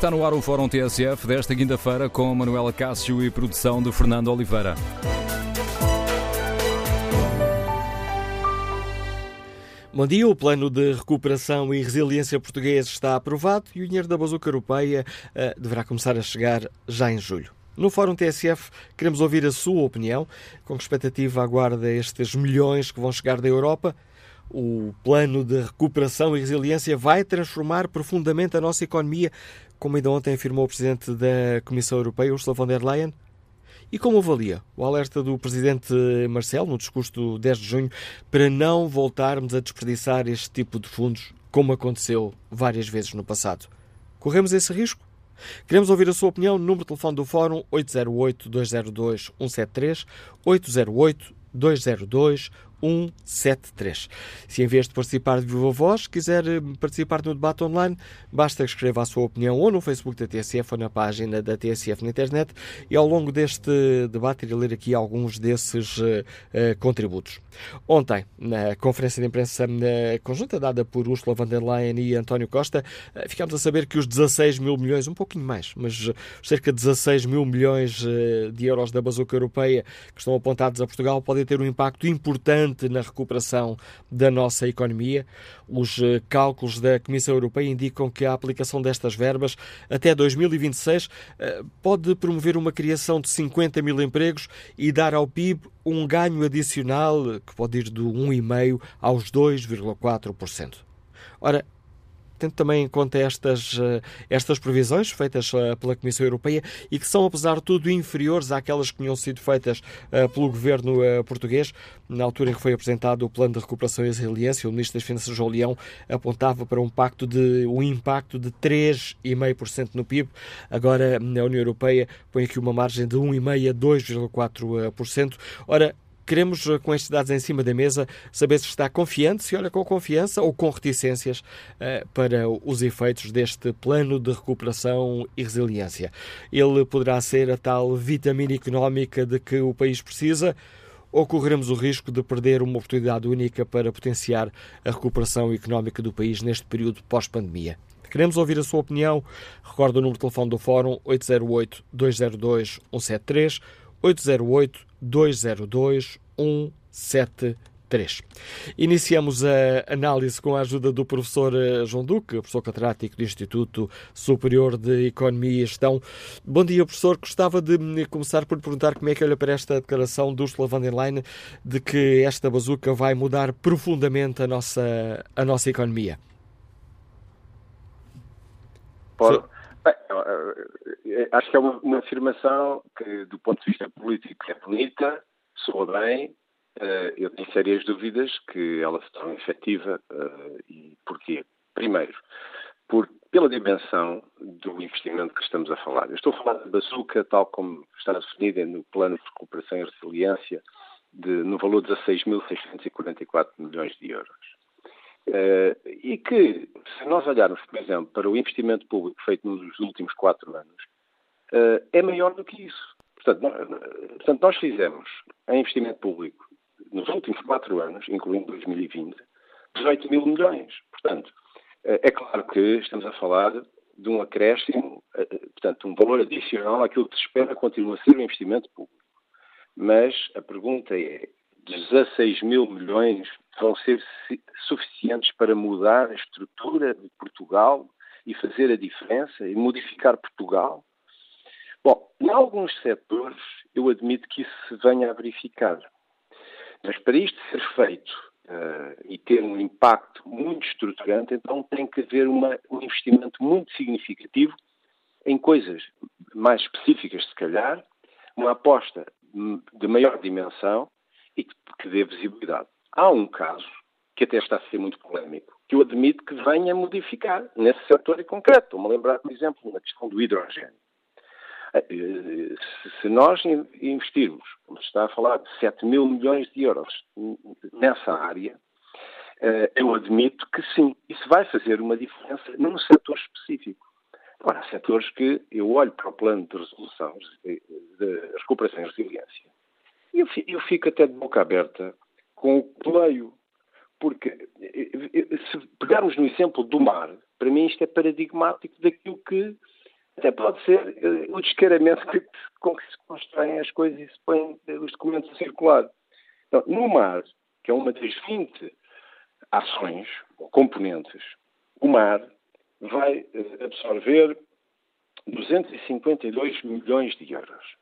Está no ar o Fórum TSF desta quinta-feira com Manuela Cássio e produção de Fernando Oliveira. Bom dia, o plano de recuperação e resiliência português está aprovado e o dinheiro da bazuca europeia deverá começar a chegar já em julho. No Fórum TSF queremos ouvir a sua opinião, com que expectativa aguarda estes milhões que vão chegar da Europa. O plano de recuperação e resiliência vai transformar profundamente a nossa economia, como ainda ontem afirmou o Presidente da Comissão Europeia, Ursula von der Leyen. E como avalia o alerta do Presidente Marcelo, no discurso do 10 de junho, para não voltarmos a desperdiçar este tipo de fundos, como aconteceu várias vezes no passado? Corremos esse risco? Queremos ouvir a sua opinião. Número de telefone do Fórum 808-202-173, 808-202-173. Se em vez de participar de viva voz, quiser participar no debate online, basta que escreva a sua opinião ou no Facebook da TSF ou na página da TSF na internet e ao longo deste debate irei ler aqui alguns desses contributos. Ontem, na conferência de imprensa conjunta dada por Ursula von der Leyen e António Costa, ficámos a saber que os 16 mil milhões, um pouquinho mais, mas cerca de 16 mil milhões de euros da bazuca europeia que estão apontados a Portugal podem ter um impacto importante na recuperação da nossa economia. Os cálculos da Comissão Europeia indicam que a aplicação destas verbas até 2026 pode promover uma criação de 50 mil empregos e dar ao PIB um ganho adicional que pode ir do 1,5% aos 2,4%. Ora, tendo também em conta estas previsões feitas pela Comissão Europeia e que são, apesar de tudo, inferiores àquelas que tinham sido feitas pelo governo português. Na altura em que foi apresentado o Plano de Recuperação e Resiliência, o Ministro das Finanças, João Leão, apontava para um impacto de 3,5% no PIB. Agora, a União Europeia põe aqui uma margem de 1,5% a 2,4%. Ora, queremos, com estes dados em cima da mesa, saber se está confiante, se olha com confiança ou com reticências para os efeitos deste plano de recuperação e resiliência. Ele poderá ser a tal vitamina económica de que o país precisa ou correremos o risco de perder uma oportunidade única para potenciar a recuperação económica do país neste período pós-pandemia? Queremos ouvir a sua opinião. Recordo o número de telefone do Fórum 808-202-173, 808-202-173. Iniciamos a análise com a ajuda do professor João Duque, professor catedrático do Instituto Superior de Economia e Gestão. Bom dia, professor. Gostava de começar por perguntar como é que olha para esta declaração do Ursula von der Leyen de que esta bazuca vai mudar profundamente a nossa economia. Bem, acho que é uma afirmação que, do ponto de vista político, é bonita, soa bem. Eu tenho sérias dúvidas que ela se torne efetiva. E porquê? Primeiro, pela dimensão do investimento que estamos a falar. Eu estou a falar de bazuca, tal como está definida no Plano de Recuperação e Resiliência, no valor de 16.644 milhões de euros. E que, se nós olharmos, por exemplo, para o investimento público feito nos últimos 4 anos, é maior do que isso. Portanto, nós fizemos em investimento público, nos últimos 4 anos, incluindo 2020, 18 mil milhões. Portanto, é claro que estamos a falar de um acréscimo, portanto, um valor adicional àquilo que se espera continua a ser o investimento público. Mas a pergunta é, 16 mil milhões vão ser suficientes para mudar a estrutura de Portugal e fazer a diferença e modificar Portugal? Bom, em alguns setores eu admito que isso se venha a verificar. Mas para isto ser feito e ter um impacto muito estruturante, então tem que haver um investimento muito significativo em coisas mais específicas, se calhar, uma aposta de maior dimensão e que dê visibilidade. Há um caso, que até está a ser muito polémico, que eu admito que venha a modificar nesse setor em concreto. Estou-me a lembrar, por exemplo, na questão do hidrogênio. Se nós investirmos, como se está a falar, de 7 mil milhões de euros nessa área, eu admito que sim, isso vai fazer uma diferença num setor específico. Agora, há setores que eu olho para o plano de resolução, de recuperação e resiliência, e eu fico até de boca aberta com o que leio. Porque, se pegarmos no exemplo do mar, para mim isto é paradigmático daquilo que até pode ser o descaramento com que se constroem as coisas e se põem os documentos a circular. Então, no mar, que é uma das 20 ações ou componentes, o mar vai absorver 252 milhões de euros.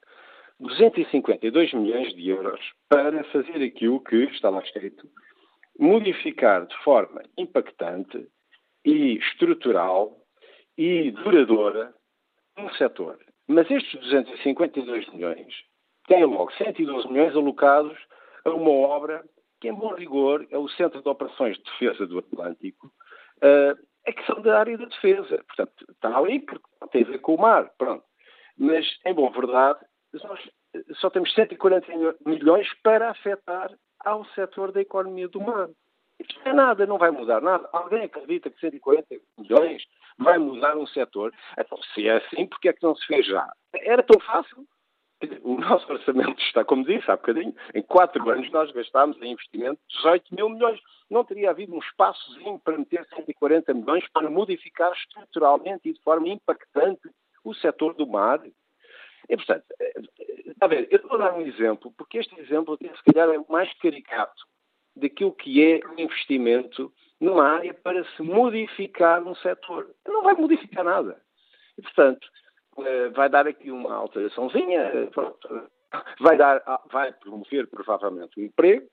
252 milhões de euros para fazer aquilo que está lá escrito, modificar de forma impactante e estrutural e duradoura um setor. Mas estes 252 milhões têm logo 112 milhões alocados a uma obra que, em bom rigor, é o Centro de Operações de Defesa do Atlântico, é que são da área da defesa. Portanto, está ali porque tem a ver com o mar. Pronto. Mas, em boa verdade, nós só temos 140 milhões para afetar ao setor da economia do mar. Isto não é nada, não vai mudar nada. Alguém acredita que 140 milhões vai mudar um setor? Então, se é assim, porque é que não se fez já? Era tão fácil? O nosso orçamento está, como disse há bocadinho, em 4 anos nós gastámos em investimento 18 mil milhões. Não teria havido um espaçozinho para meter 140 milhões para modificar estruturalmente e de forma impactante o setor do mar? E, portanto, está a ver, eu vou dar um exemplo, porque este exemplo, se calhar, é o mais caricato daquilo que é um investimento numa área para se modificar um setor. Não vai modificar nada. E, portanto, vai dar aqui uma alteraçãozinha, pronto, vai promover provavelmente o emprego,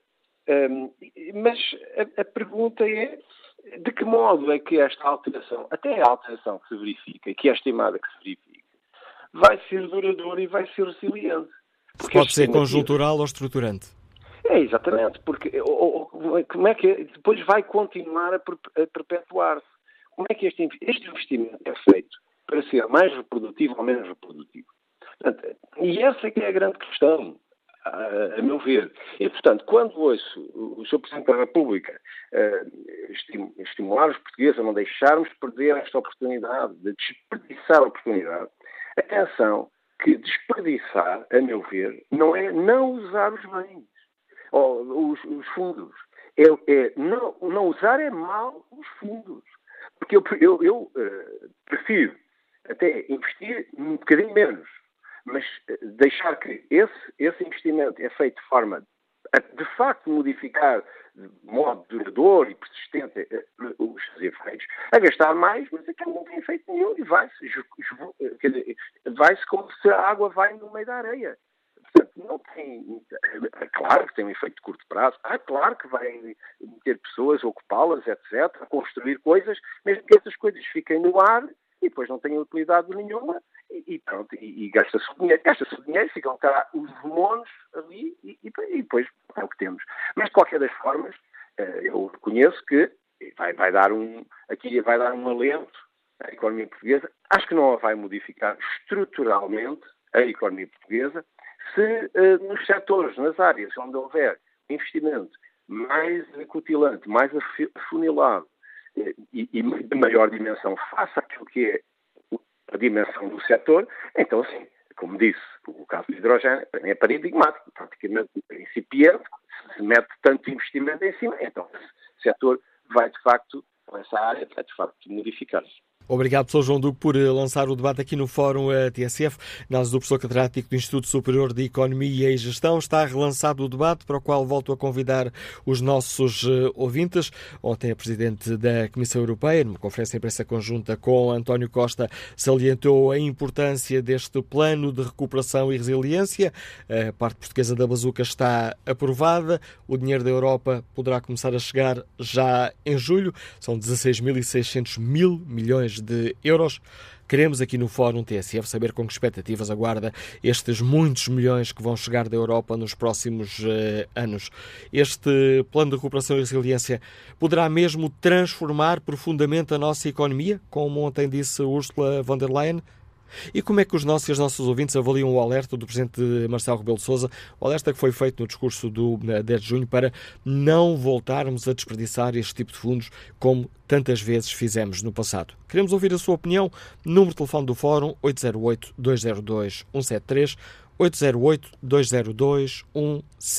mas a pergunta é de que modo é que esta alteração, até a alteração que se verifica, que é estimada que se verifica, vai ser duradoura e vai ser resiliente. Pode ser conjuntural ou estruturante. É, exatamente, porque como é que depois vai continuar a perpetuar-se? Como é que este investimento é feito para ser mais reprodutivo ou menos reprodutivo? Portanto, e essa é que é a grande questão, a meu ver. E, portanto, quando ouço o Sr. Presidente da República estimular os portugueses a não deixarmos perder esta oportunidade, de desperdiçar a oportunidade, atenção, que desperdiçar, a meu ver, não é não usar os bens, ou os fundos. Não usar é mal os fundos. Porque eu prefiro até investir um bocadinho menos, mas deixar que esse investimento é feito de forma a, de facto, modificar de modo duradouro e persistente os seus efeitos, a gastar mais, mas aquilo não tem efeito nenhum e vai-se como se a água vai no meio da areia. Portanto, não tem... É claro que tem um efeito de curto prazo, claro que vai ter pessoas, ocupá-las, etc., construir coisas, mesmo que essas coisas fiquem no ar e depois não tenham utilidade nenhuma e pronto, e gasta-se o dinheiro, ficam cá os demônios ali e depois é o que temos. Mas, de qualquer das formas, eu reconheço que vai dar um alento à economia portuguesa. Acho que não a vai modificar estruturalmente a economia portuguesa, se nos setores, nas áreas onde houver investimento mais acutilante, mais afunilado e de maior dimensão face àquilo que é a dimensão do setor, então sim, como disse, o caso do hidrogênio é paradigmático, praticamente incipiente, se mete tanto investimento em cima, então esse setor vai de facto, essa área vai de facto modificar-se. Obrigado, professor João Duque, por lançar o debate aqui no Fórum TSF. Análise do professor catedrático do Instituto Superior de Economia e Gestão. Está relançado o debate, para o qual volto a convidar os nossos ouvintes. Ontem, a Presidente da Comissão Europeia, numa conferência de imprensa conjunta com António Costa, salientou a importância deste plano de recuperação e resiliência. A parte portuguesa da bazuca está aprovada. O dinheiro da Europa poderá começar a chegar já em julho. São 16.600 milhões de euros. Queremos aqui no Fórum TSF saber com que expectativas aguarda estes muitos milhões que vão chegar da Europa nos próximos anos. Este plano de recuperação e resiliência poderá mesmo transformar profundamente a nossa economia, como ontem disse Ursula von der Leyen? E como é que os nossos e as nossas ouvintes avaliam o alerta do Presidente Marcelo Rebelo de Sousa, o alerta que foi feito no discurso do 10 de junho para não voltarmos a desperdiçar este tipo de fundos como tantas vezes fizemos no passado? Queremos ouvir a sua opinião. Número de telefone do Fórum 808-202-173, 808-202-173.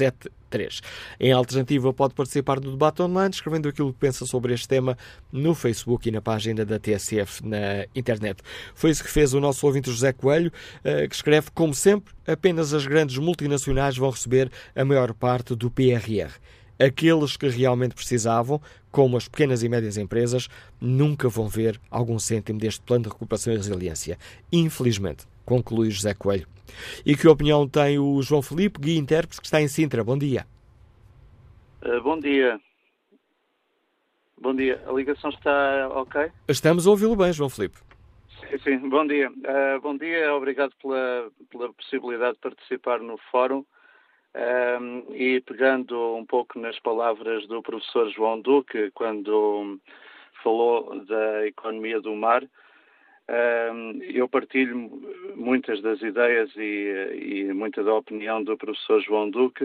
3. Em alternativa, pode participar do debate online, escrevendo aquilo que pensa sobre este tema no Facebook e na página da TSF na internet. Foi isso que fez o nosso ouvinte José Coelho, que escreve: como sempre, apenas as grandes multinacionais vão receber a maior parte do PRR. Aqueles que realmente precisavam, como as pequenas e médias empresas, nunca vão ver algum cêntimo deste plano de recuperação e resiliência. Infelizmente, conclui José Coelho. E que opinião tem o João Filipe, guia intérprete, que está em Sintra? Bom dia. Bom dia. Bom dia. A ligação está ok? Estamos a ouvi-lo bem, João Filipe. Sim. Bom dia. Bom dia. Obrigado pela possibilidade de participar no fórum. E pegando um pouco nas palavras do professor João Duque, quando falou da economia do mar, eu partilho muitas das ideias e muita da opinião do professor João Duque.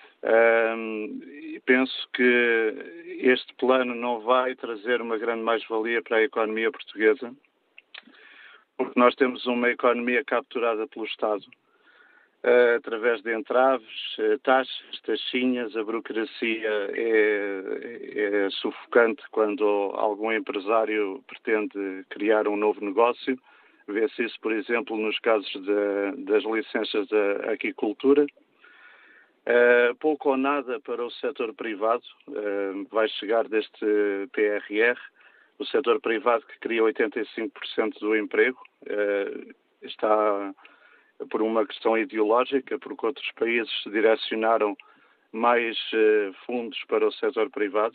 Penso que este plano não vai trazer uma grande mais-valia para a economia portuguesa, porque nós temos uma economia capturada pelo Estado, através de entraves, taxas, taxinhas. A burocracia é sufocante quando algum empresário pretende criar um novo negócio. Vê-se isso, por exemplo, nos casos das licenças da aquicultura. Pouco ou nada para o setor privado vai chegar deste PRR. O setor privado, que cria 85% do emprego, está por uma questão ideológica, porque outros países direcionaram mais fundos para o setor privado.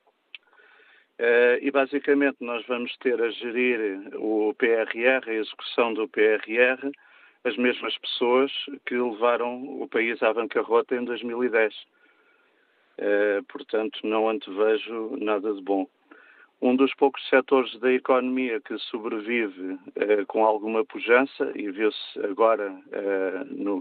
E basicamente nós vamos ter a gerir o PRR, a execução do PRR, as mesmas pessoas que levaram o país à bancarrota em 2010. Portanto, não antevejo nada de bom. Um dos poucos setores da economia que sobrevive com alguma pujança, e viu-se agora no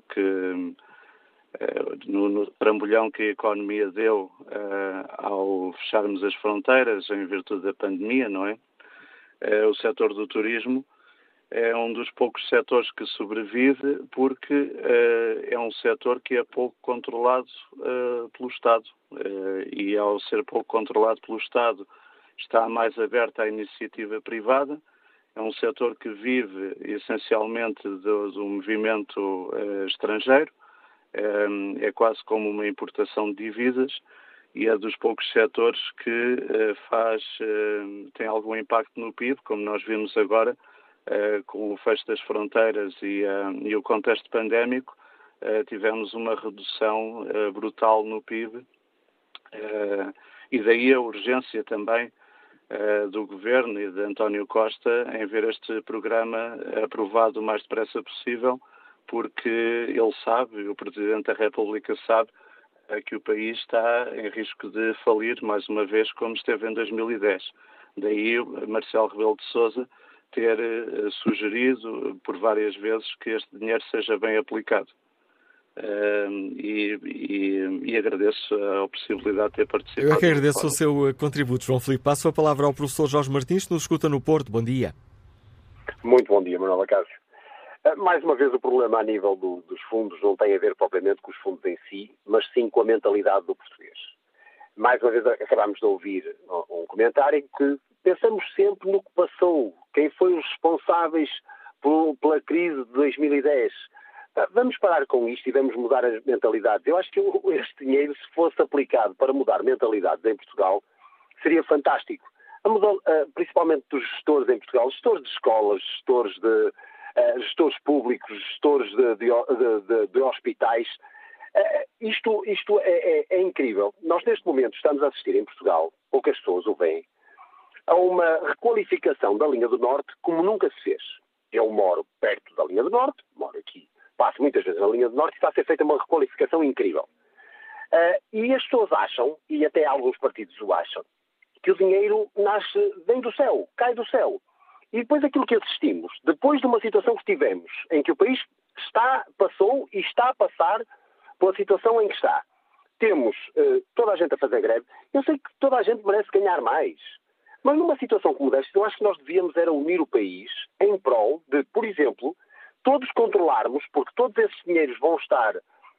trambolhão que a economia deu ao fecharmos as fronteiras em virtude da pandemia, não é? O setor do turismo é um dos poucos setores que sobrevive, porque é um setor que é pouco controlado pelo Estado. E ao ser pouco controlado pelo Estado, está mais aberta à iniciativa privada. É um setor que vive essencialmente do movimento estrangeiro. É quase como uma importação de divisas, e é dos poucos setores que tem algum impacto no PIB, como nós vimos agora com o fecho das fronteiras e o contexto pandémico. Tivemos uma redução brutal no PIB, e daí a urgência também do Governo e de António Costa em ver este programa aprovado o mais depressa possível, porque ele sabe, o Presidente da República sabe, que o país está em risco de falir mais uma vez, como esteve em 2010. Daí Marcelo Rebelo de Sousa ter sugerido por várias vezes que este dinheiro seja bem aplicado. E agradeço a possibilidade de ter participado. Eu é que agradeço o seu contributo, João Filipe. Passo a palavra ao professor Jorge Martins, que nos escuta no Porto. Bom dia. Muito bom dia, Manuel Cássio. Mais uma vez, o problema a nível dos fundos não tem a ver propriamente com os fundos em si, mas sim com a mentalidade do português. Mais uma vez acabámos de ouvir um comentário em que pensamos sempre no que passou, quem foi os responsáveis pela crise de 2010. Vamos parar com isto e vamos mudar as mentalidades. Eu acho que este dinheiro, se fosse aplicado para mudar mentalidades em Portugal, seria fantástico. Principalmente dos gestores em Portugal, gestores de escolas, gestores públicos, gestores de hospitais. Isto é incrível. Nós, neste momento, estamos a assistir em Portugal, poucas pessoas o veem, a uma requalificação da linha do Norte como nunca se fez. Eu moro perto da linha do Norte, moro aqui, passo muitas vezes na linha do Norte e está a ser feita uma requalificação incrível. E as pessoas acham, e até alguns partidos o acham, que o dinheiro vem do céu, cai do céu. E depois aquilo que assistimos, depois de uma situação que tivemos, em que o país passou e está a passar pela situação em que está, temos toda a gente a fazer greve. Eu sei que toda a gente merece ganhar mais, mas numa situação como esta, eu acho que nós devíamos era unir o país em prol de, por exemplo, todos controlarmos, porque todos esses dinheiros vão estar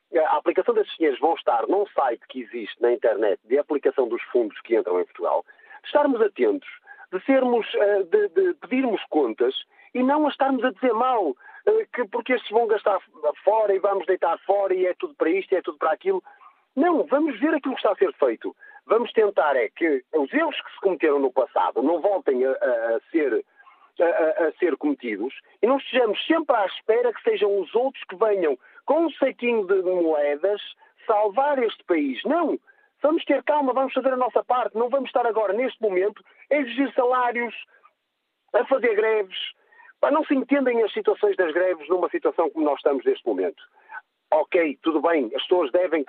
a aplicação desses dinheiros vão estar num site que existe na internet de aplicação dos fundos que entram em Portugal, de estarmos atentos, de sermos, de pedirmos contas e não a estarmos a dizer mal, que porque estes vão gastar fora e vamos deitar fora e é tudo para isto e é tudo para aquilo. Não, vamos ver aquilo que está a ser feito. Vamos tentar que os erros que se cometeram no passado não voltem a ser cometidos e não estejamos sempre à espera que sejam os outros que venham com um saquinho de moedas salvar este país. Não! Vamos ter calma, vamos fazer a nossa parte. Não vamos estar agora, neste momento, a exigir salários, a fazer greves. Não se entendem as situações das greves numa situação como nós estamos neste momento. Ok, tudo bem, as pessoas devem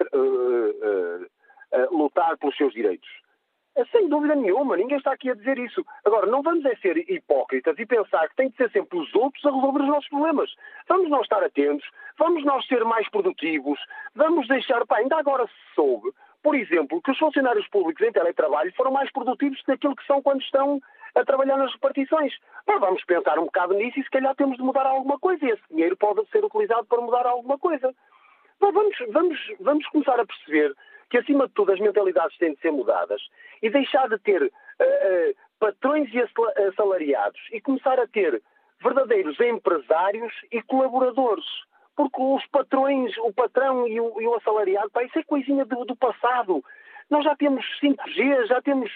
lutar pelos seus direitos. Sem dúvida nenhuma, ninguém está aqui a dizer isso. Agora, não vamos ser hipócritas e pensar que tem de ser sempre os outros a resolver os nossos problemas. Vamos nós estar atentos, vamos nós ser mais produtivos, vamos deixar... ainda agora se soube, por exemplo, que os funcionários públicos em teletrabalho foram mais produtivos daquilo que são quando estão a trabalhar nas repartições. Vamos pensar um bocado nisso e se calhar temos de mudar alguma coisa e esse dinheiro pode ser utilizado para mudar alguma coisa. Vamos começar a perceber que, acima de tudo, as mentalidades têm de ser mudadas e deixar de ter patrões e assalariados e começar a ter verdadeiros empresários e colaboradores. Porque os patrões, o patrão e o assalariado, isso é coisinha do passado. Nós já temos 5G, já temos...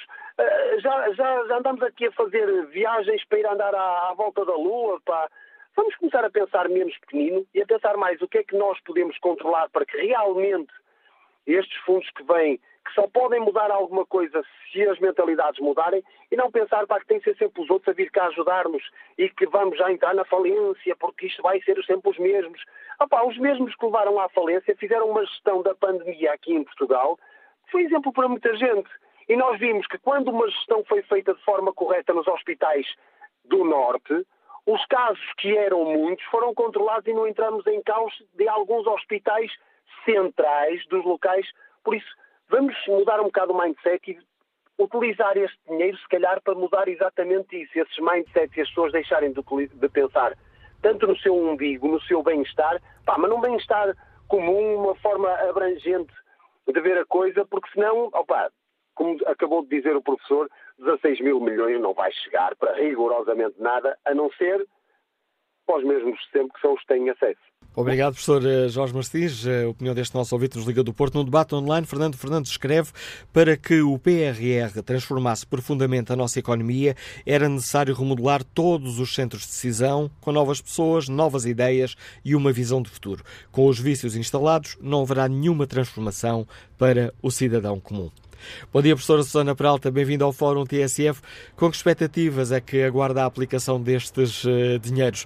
já andamos aqui a fazer viagens para ir andar à volta da Lua, Vamos começar a pensar menos pequenino e a pensar mais o que é que nós podemos controlar para que realmente estes fundos que vêm, que só podem mudar alguma coisa se as mentalidades mudarem e não pensar que tem que ser sempre os outros a vir cá ajudar-nos e que vamos já entrar na falência porque isto vai ser sempre os mesmos. Os mesmos que levaram à falência fizeram uma gestão da pandemia aqui em Portugal que foi exemplo para muita gente. E nós vimos que quando uma gestão foi feita de forma correta nos hospitais do Norte, os casos que eram muitos foram controlados e não entramos em caos de alguns hospitais centrais dos locais. Por isso, vamos mudar um bocado o mindset e utilizar este dinheiro, se calhar, para mudar exatamente isso. Esses mindsets e as pessoas deixarem de pensar tanto no seu umbigo, no seu bem-estar, mas num bem-estar comum, uma forma abrangente de ver a coisa, porque senão, como acabou de dizer o professor, 16 mil milhões não vai chegar para rigorosamente nada, a não ser para os mesmos de sempre que são os que têm acesso. Obrigado, professor Jorge Martins. A opinião deste nosso ouvinte nos Liga do Porto. No debate online, Fernando Fernandes escreve: para que o PRR transformasse profundamente a nossa economia, era necessário remodelar todos os centros de decisão, com novas pessoas, novas ideias e uma visão de futuro. Com os vícios instalados, não haverá nenhuma transformação para o cidadão comum. Bom dia, professora Susana Peralta, bem-vinda ao Fórum TSF. Com que expectativas é que aguarda a aplicação destes dinheiros?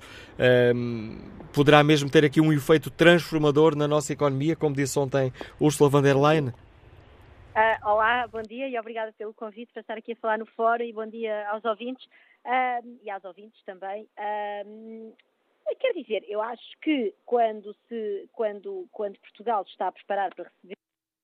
Poderá mesmo ter aqui um efeito transformador na nossa economia, como disse ontem Ursula von der Leyen? Olá, bom dia e obrigada pelo convite para estar aqui a falar no Fórum e bom dia aos ouvintes e às ouvintes também. Quer dizer, eu acho que quando Portugal está a preparar para receber...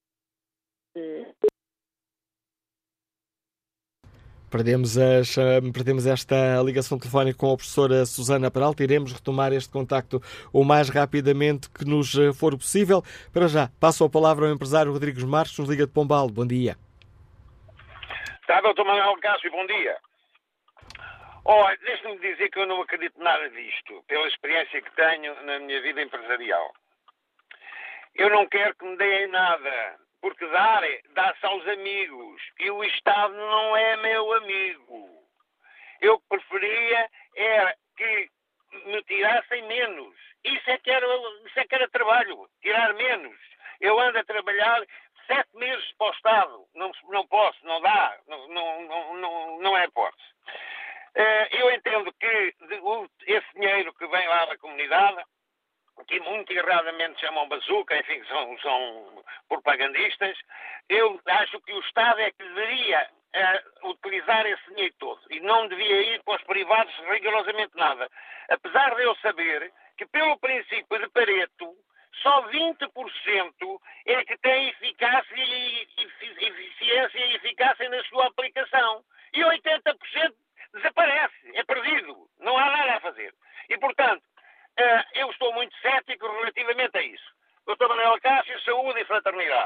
Perdemos esta ligação telefónica com a professora Susana Peralta. Iremos retomar este contacto o mais rapidamente que nos for possível. Para já, passo a palavra ao empresário Rodrigues Marques, nos liga de Pombal. Bom dia. Está, doutor Manuel Cássio, bom dia. Deixe-me dizer que eu não acredito nada disto, pela experiência que tenho na minha vida empresarial. Eu não quero que me deem nada, porque dá-se aos amigos, e o Estado não é meu amigo. Eu preferia que me tirassem menos. Isso é que era trabalho, tirar menos. Eu ando a trabalhar 7 meses para o Estado. Não posso, não dá, não é hipótese. Eu entendo que esse dinheiro que vem lá da comunidade, que muito erradamente chamam bazuca, enfim, são propagandistas, eu acho que o Estado é que deveria utilizar esse dinheiro todo e não devia ir para os privados rigorosamente nada. Apesar de eu saber que, pelo princípio de Pareto, só 20% é que tem eficácia e eficiência e eficácia na sua aplicação. E 80% desaparece, é perdido, não há nada a fazer. E, portanto, eu estou muito cético relativamente a isso. Dr. Manuel Cássio,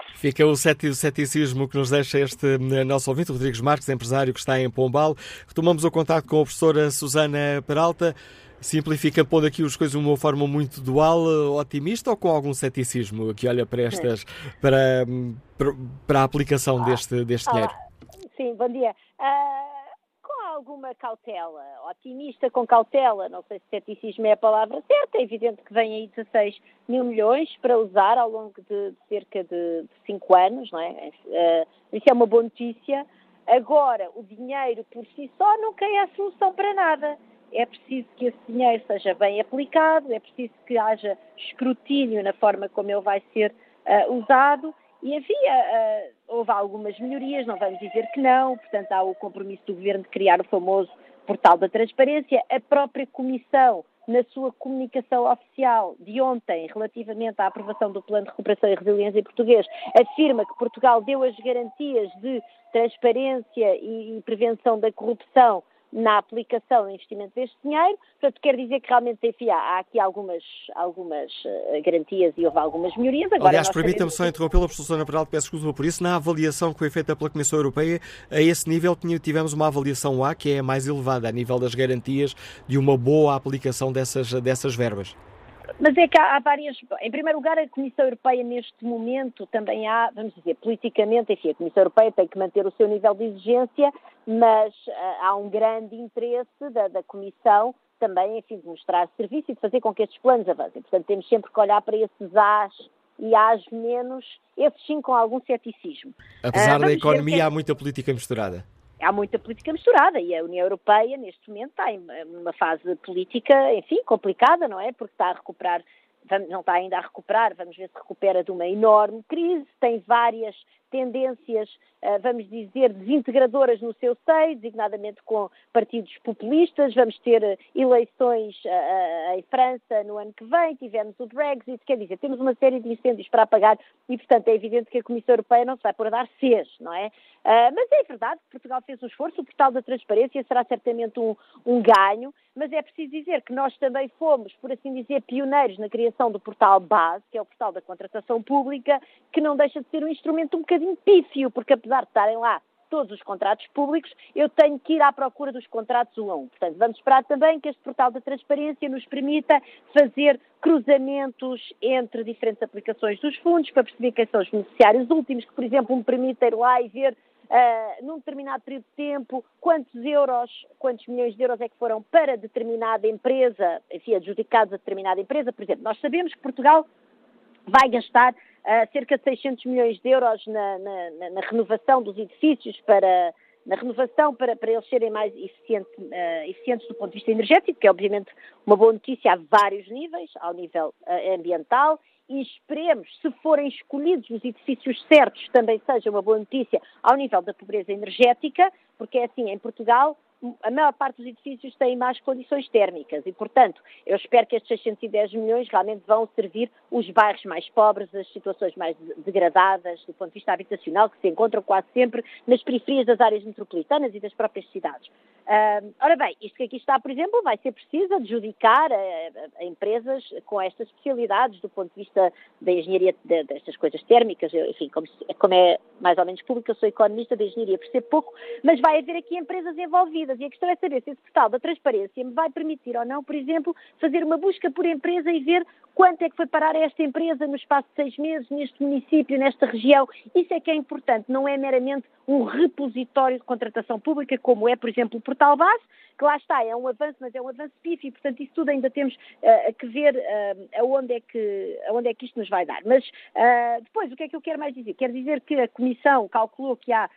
Fica o ceticismo que nos deixa este nosso ouvinte, Rodrigues Marques, empresário que está em Pombal. Retomamos o contacto com a professora Susana Peralta. Simplifica, pondo aqui as coisas de uma forma muito dual, otimista, ou com algum ceticismo que olha para estas, para a aplicação deste dinheiro? Sim, bom dia. Com alguma cautela, otimista com cautela, não sei se ceticismo é a palavra certa, é evidente que vem aí 16 mil milhões para usar ao longo de cerca de 5 anos, não é? Isso é uma boa notícia. Agora, o dinheiro por si só nunca é a solução para nada. É preciso que esse dinheiro seja bem aplicado, é preciso que haja escrutínio na forma como ele vai ser usado e houve algumas melhorias, não vamos dizer que não, portanto há o compromisso do Governo de criar o famoso portal da transparência, a própria Comissão, na sua comunicação oficial de ontem, relativamente à aprovação do Plano de Recuperação e Resiliência em português, afirma que Portugal deu as garantias de transparência e prevenção da corrupção na aplicação e investimento deste dinheiro. Portanto, quer dizer que realmente, enfim, há aqui algumas garantias e houve algumas melhorias. Agora, aliás, permita-me só interrompê-la, professora Susana Peralta, peço desculpa por isso. Na avaliação que foi feita pela Comissão Europeia, a esse nível tivemos uma avaliação A, que é a mais elevada, a nível das garantias de uma boa aplicação dessas verbas. Mas é que há várias... Em primeiro lugar, a Comissão Europeia, neste momento, também há, vamos dizer, politicamente, enfim, a Comissão Europeia tem que manter o seu nível de exigência, mas há um grande interesse da Comissão também, enfim, de mostrar serviço e de fazer com que estes planos avancem. Portanto, temos sempre que olhar para esses A's e A's menos, esses sim com algum ceticismo. Apesar da economia, há muita política misturada. Há muita política misturada e a União Europeia, neste momento, está em uma fase política, enfim, complicada, não é? Porque está a recuperar, não está ainda a recuperar, vamos ver se recupera de uma enorme crise, tem várias tendências, vamos dizer, desintegradoras no seu seio, designadamente com partidos populistas. Vamos ter eleições em França no ano que vem, tivemos o Brexit, quer dizer, temos uma série de incêndios para apagar e, portanto, é evidente que a Comissão Europeia não se vai pôr a dar Cs, não é? Mas é verdade que Portugal fez um esforço, o portal da transparência será certamente um ganho, mas é preciso dizer que nós também fomos, por assim dizer, pioneiros na criação do portal base, que é o portal da contratação pública, que não deixa de ser um instrumento um bocadinho pífio, porque apesar de estarem lá todos os contratos públicos, eu tenho que ir à procura dos contratos um a um. Portanto, vamos esperar também que este portal da transparência nos permita fazer cruzamentos entre diferentes aplicações dos fundos para perceber quem são os beneficiários últimos, que, por exemplo, me permita ir lá e ver num determinado período de tempo quantos milhões de euros é que foram para determinada empresa, enfim, adjudicados a determinada empresa. Por exemplo, nós sabemos que Portugal vai gastar cerca de 600 milhões de euros na renovação dos edifícios para eles serem mais eficientes do ponto de vista energético, que é obviamente uma boa notícia a vários níveis, ao nível ambiental, e esperemos, se forem escolhidos os edifícios certos, também seja uma boa notícia ao nível da pobreza energética, porque é assim, em Portugal, a maior parte dos edifícios têm más condições térmicas e, portanto, eu espero que estes 610 milhões realmente vão servir os bairros mais pobres, as situações mais degradadas do ponto de vista habitacional, que se encontram quase sempre nas periferias das áreas metropolitanas e das próprias cidades. Ora bem, isto que aqui está, por exemplo, vai ser preciso adjudicar a empresas com estas especialidades do ponto de vista da engenharia destas coisas térmicas. Enfim, como é mais ou menos público, eu sou economista da engenharia, percebo pouco, mas vai haver aqui empresas envolvidas e a questão é saber se esse portal da transparência me vai permitir ou não, por exemplo, fazer uma busca por empresa e ver quanto é que foi parar a esta empresa no espaço de 6 meses, neste município, nesta região. Isso é que é importante, não é meramente um repositório de contratação pública, como é, por exemplo, o portal base, que lá está, é um avanço, mas é um avanço pífio, portanto, isso tudo ainda temos que ver aonde é que isto nos vai dar. Mas depois, o que é que eu quero mais dizer? Quero dizer que a Comissão calculou que há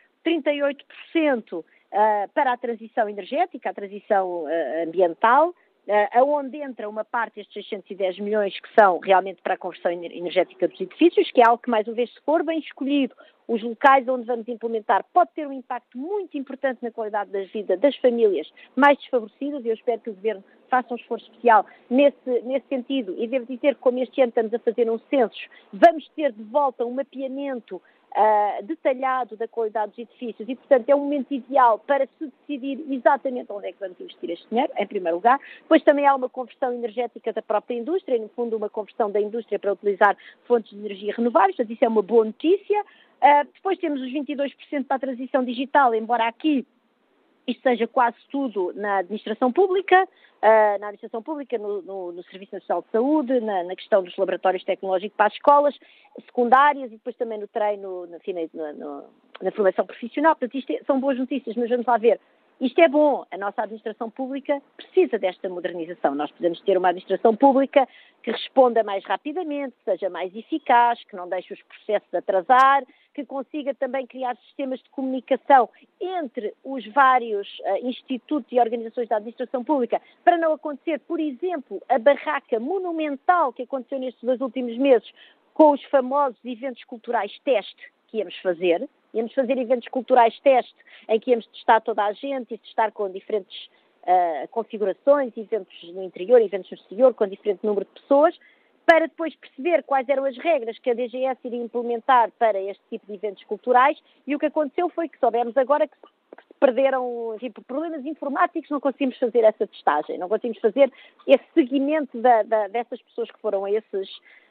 38% para a transição energética, a transição ambiental, aonde entra uma parte destes 610 milhões que são realmente para a conversão energética dos edifícios, que é algo que, mais uma vez, se for bem escolhido, os locais onde vamos implementar pode ter um impacto muito importante na qualidade da vida das famílias mais desfavorecidas, e eu espero que o Governo faça um esforço especial nesse sentido. E devo dizer que, como este ano estamos a fazer um censo, vamos ter de volta um mapeamento detalhado da qualidade dos edifícios e, portanto, é um momento ideal para se decidir exatamente onde é que vamos investir este dinheiro, em primeiro lugar. Depois também há uma conversão energética da própria indústria, no fundo uma conversão da indústria para utilizar fontes de energia renováveis, portanto isso é uma boa notícia. Depois temos os 22% para a transição digital, embora aqui isto seja quase tudo na administração pública, no Serviço Nacional de Saúde, na questão dos laboratórios tecnológicos para as escolas secundárias e depois também no treino, na formação profissional. Portanto, isto são boas notícias, mas vamos lá ver. Isto é bom. A nossa administração pública precisa desta modernização. Nós precisamos ter uma administração pública que responda mais rapidamente, que seja mais eficaz, que não deixe os processos atrasar, que consiga também criar sistemas de comunicação entre os vários institutos e organizações da administração pública, para não acontecer, por exemplo, a barraca monumental que aconteceu nestes 2 últimos meses com os famosos eventos culturais teste que íamos fazer. Íamos fazer eventos culturais teste em que íamos testar toda a gente e testar com diferentes configurações, eventos no interior, eventos no exterior, com diferente número de pessoas, para depois perceber quais eram as regras que a DGS iria implementar para este tipo de eventos culturais, e o que aconteceu foi que soubemos agora que se perderam, por problemas informáticos, não conseguimos fazer essa testagem, não conseguimos fazer esse seguimento dessas pessoas que foram a esses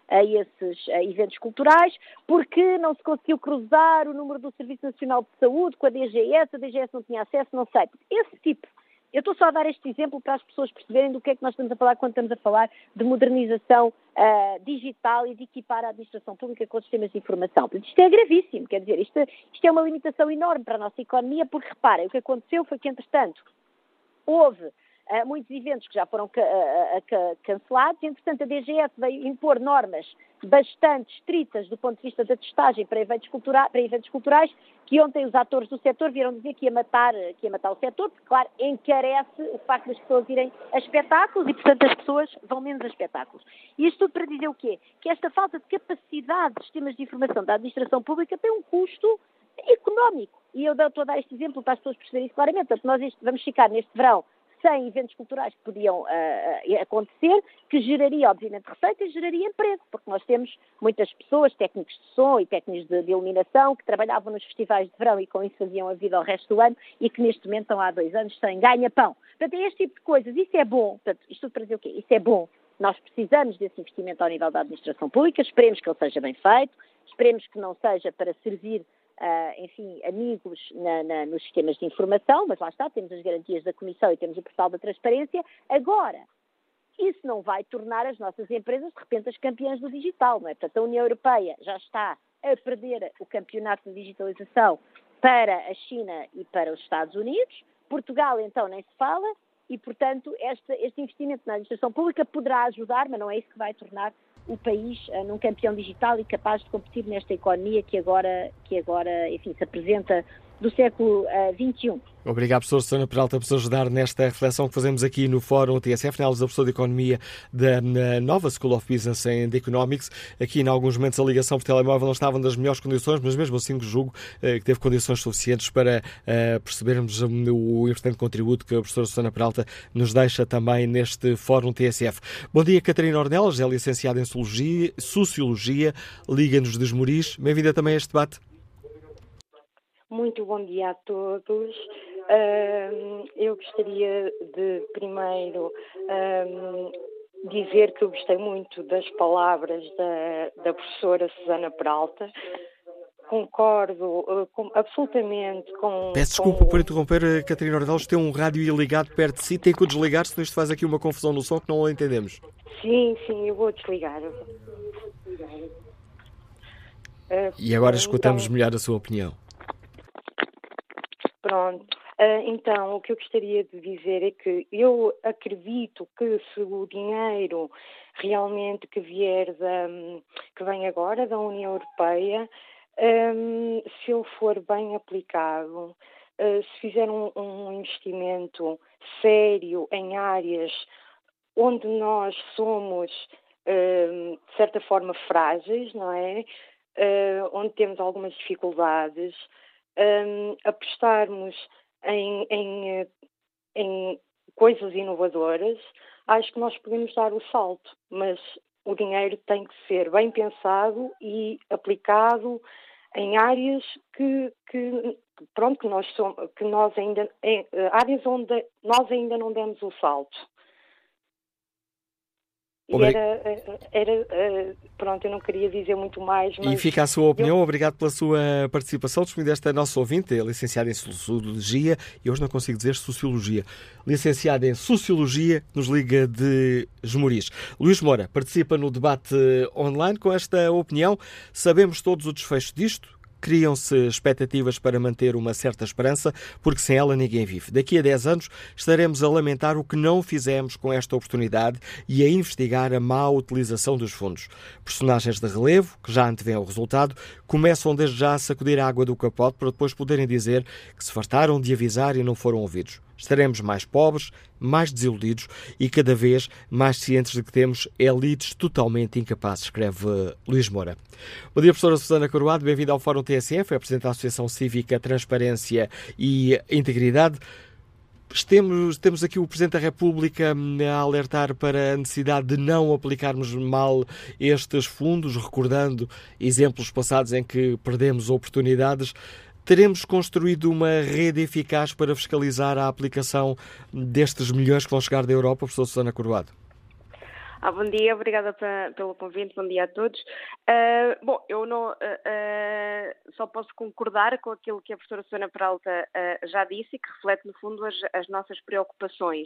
eventos culturais, porque não se conseguiu cruzar o número do Serviço Nacional de Saúde com a DGS não tinha acesso, não sei. Esse tipo. Eu estou só a dar este exemplo para as pessoas perceberem do que é que nós estamos a falar quando estamos a falar de modernização digital e de equipar a administração pública com sistemas de informação. Isto é gravíssimo, quer dizer, isto é uma limitação enorme para a nossa economia, porque, reparem, o que aconteceu foi que, entretanto, houve muitos eventos que já foram cancelados e, entretanto, a DGS veio impor normas bastante estritas do ponto de vista da testagem para eventos culturais, que ontem os atores do setor vieram dizer que ia matar o setor, porque, claro, encarece o facto das pessoas irem a espetáculos e, portanto, as pessoas vão menos a espetáculos. E isto tudo para dizer o quê? Que esta falta de capacidade de sistemas de informação da administração pública tem um custo económico. E eu estou a dar este exemplo para as pessoas perceberem isso claramente. Portanto, nós vamos ficar neste verão sem eventos culturais que podiam acontecer, que geraria, obviamente, receita e geraria emprego, porque nós temos muitas pessoas, técnicos de som e técnicos de iluminação, que trabalhavam nos festivais de verão e com isso faziam a vida ao resto do ano e que neste momento estão há 2 anos sem ganha-pão. Portanto, é este tipo de coisas. Isso é bom. Portanto, isto tudo para dizer o quê? Isso é bom. Nós precisamos desse investimento ao nível da administração pública, esperemos que ele seja bem feito, esperemos que não seja para servir amigos nos sistemas de informação, mas lá está, temos as garantias da Comissão e temos o portal da transparência. Agora, isso não vai tornar as nossas empresas, de repente, as campeãs do digital, não é? Portanto, a União Europeia já está a perder o campeonato de digitalização para a China e para os Estados Unidos. Portugal, então, nem se fala e, portanto, este investimento na administração pública poderá ajudar, mas não é isso que vai tornar o país num campeão digital e capaz de competir nesta economia que agora enfim, se apresenta do século XXI. Obrigado, professor Susana Peralta, por nos ajudar nesta reflexão que fazemos aqui no Fórum TSF, análise da professora de Economia da nova School of Business and Economics. Aqui, em alguns momentos, a ligação por telemóvel não estava nas melhores condições, mas mesmo assim julgo que teve condições suficientes para percebermos o importante contributo que a professora Susana Peralta nos deixa também neste Fórum TSF. Bom dia, Catarina Ornelas, é licenciada em Sociologia, Liga-nos de Esmoriz. Bem-vinda também a este debate. Muito bom dia a todos. Eu gostaria de, primeiro, dizer que eu gostei muito das palavras da professora Susana Peralta. Concordo absolutamente com... Peço desculpa por interromper, Catarina Ornelas, tem um rádio ligado perto de si, tem que o desligar, senão isto faz aqui uma confusão no som que não o entendemos. Sim, eu vou desligar. E agora escutamos melhor a sua opinião. Pronto. Então, o que eu gostaria de dizer é que eu acredito que se o dinheiro realmente que vem agora da União Europeia, se ele for bem aplicado, se fizer um investimento sério em áreas onde nós somos, de certa forma, frágeis, não é? Onde temos algumas dificuldades, apostarmos em coisas inovadoras, acho que nós podemos dar o salto, mas o dinheiro tem que ser bem pensado e aplicado em áreas que nós ainda áreas onde nós ainda não demos o salto. E pronto, eu não queria dizer muito mais. Mas e fica a sua opinião. Obrigado pela sua participação. Disponibilidade esta nossa ouvinte, é licenciada em Sociologia, e hoje não consigo dizer Sociologia. Licenciada em Sociologia, nos liga de Esmoriz. Luís Moura participa no debate online com esta opinião. Sabemos todos o desfecho disto. Criam-se expectativas para manter uma certa esperança, porque sem ela ninguém vive. Daqui a 10 anos estaremos a lamentar o que não fizemos com esta oportunidade e a investigar a má utilização dos fundos. Personagens de relevo, que já antevêm o resultado, começam desde já a sacudir a água do capote para depois poderem dizer que se fartaram de avisar e não foram ouvidos. Estaremos mais pobres, mais desiludidos e cada vez mais cientes de que temos elites totalmente incapazes, escreve Luís Moura. Bom dia, professora Susana Coroado, bem-vinda ao Fórum TSF, é Presidente da Associação Cívica Transparência e Integridade. Temos aqui o Presidente da República a alertar para a necessidade de não aplicarmos mal estes fundos, recordando exemplos passados em que perdemos oportunidades. Teremos construído uma rede eficaz para fiscalizar a aplicação destes milhões que vão chegar da Europa, professor Susana Coroado? Bom dia, obrigada pelo convite, bom dia a todos. Eu não, só posso concordar com aquilo que a professora Susana Peralta já disse e que reflete, no fundo, as nossas preocupações.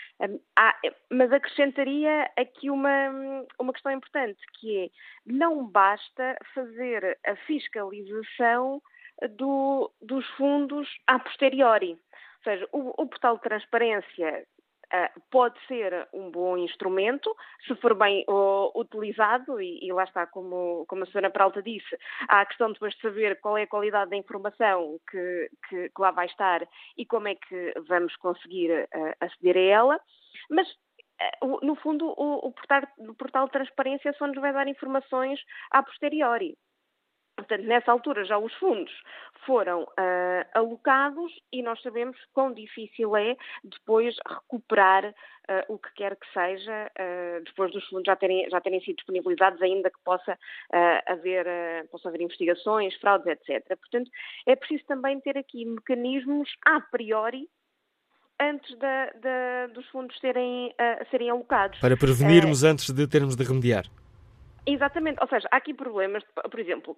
Mas acrescentaria aqui uma questão importante, que é: não basta fazer a fiscalização dos fundos a posteriori. Ou seja, o portal de transparência pode ser um bom instrumento, se for bem utilizado, e lá está, como a Susana Peralta disse, há a questão depois de saber qual é a qualidade da informação que lá vai estar e como é que vamos conseguir aceder a ela, mas no fundo o portal de transparência só nos vai dar informações a posteriori. Portanto, nessa altura já os fundos foram alocados e nós sabemos quão difícil é depois recuperar o que quer que seja, depois dos fundos já terem sido disponibilizados, ainda que possa haver investigações, fraudes, etc. Portanto, é preciso também ter aqui mecanismos a priori antes dos fundos serem alocados. Para prevenirmos antes de termos de remediar. Exatamente, ou seja, há aqui problemas, por exemplo,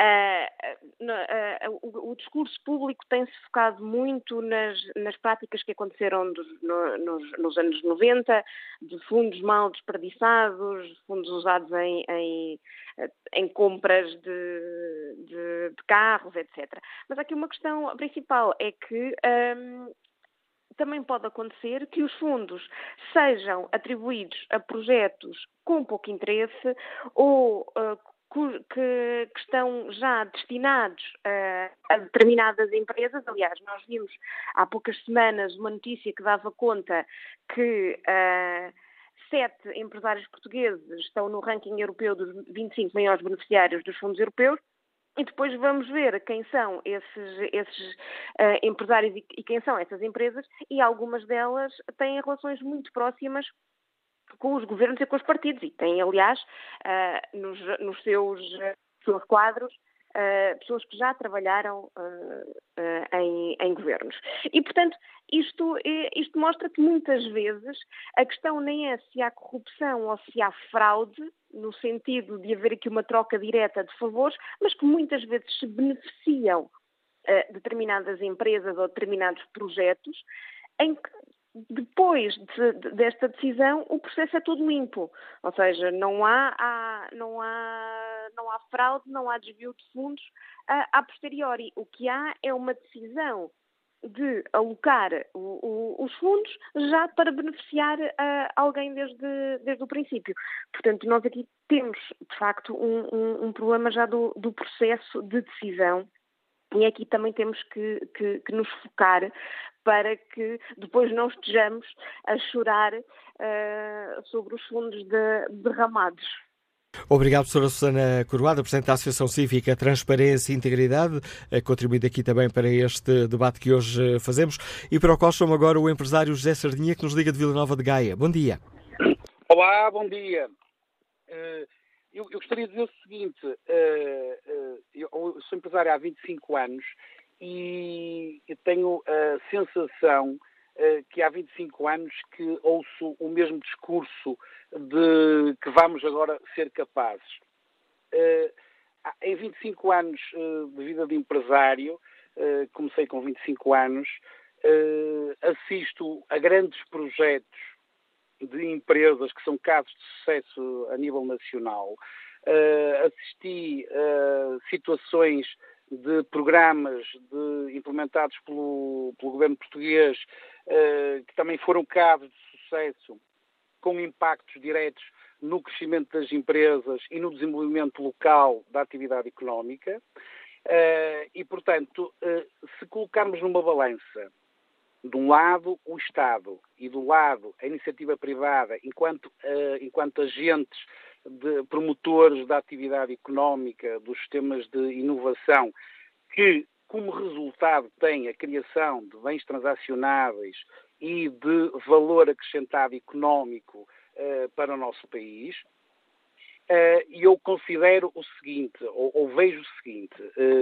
o discurso público tem-se focado muito nas práticas que aconteceram nos anos 90, de fundos mal desperdiçados, fundos usados em compras de carros, etc. Mas há aqui uma questão principal, é que também pode acontecer que os fundos sejam atribuídos a projetos com pouco interesse ou que estão já destinados a determinadas empresas. Aliás, nós vimos há poucas semanas uma notícia que dava conta que 7 empresários portugueses estão no ranking europeu dos 25 maiores beneficiários dos fundos europeus. E depois vamos ver quem são esses empresários e quem são essas empresas, e algumas delas têm relações muito próximas com os governos e com os partidos, e têm, aliás, nos seus quadros, pessoas que já trabalharam em governos. E, portanto, isto mostra que muitas vezes a questão nem é se há corrupção ou se há fraude, no sentido de haver aqui uma troca direta de favores, mas que muitas vezes se beneficiam determinadas empresas ou determinados projetos, em que depois desta decisão o processo é todo limpo. Ou seja, não há fraude, não há desvio de fundos a posteriori. O que há é uma decisão de alocar os fundos já para beneficiar alguém desde o princípio. Portanto, nós aqui temos, de facto, um problema já do processo de decisão, e aqui também temos que nos focar para que depois não estejamos a chorar sobre os fundos derramados. Obrigado, professora Susana Coroado, Presidente da Associação Cívica Transparência e Integridade, contribuindo aqui também para este debate que hoje fazemos, e para o qual chamo agora o empresário José Sardinha, que nos liga de Vila Nova de Gaia. Bom dia. Olá, bom dia. Eu gostaria de dizer o seguinte, eu sou empresário há 25 anos e eu tenho a sensação que há 25 anos que ouço o mesmo discurso de que vamos agora ser capazes. Em 25 anos de vida de empresário, comecei com 25 anos, assisto a grandes projetos de empresas que são casos de sucesso a nível nacional. Assisti a situações de programas implementados pelo governo português que também foram casos de sucesso com impactos diretos no crescimento das empresas e no desenvolvimento local da atividade económica. E, portanto, se colocarmos numa balança, de um lado o Estado e do lado a iniciativa privada, enquanto agentes promotores da atividade económica, dos sistemas de inovação, que como resultado tem a criação de bens transacionáveis e de valor acrescentado económico para o nosso país, e eu considero o seguinte, ou vejo o seguinte,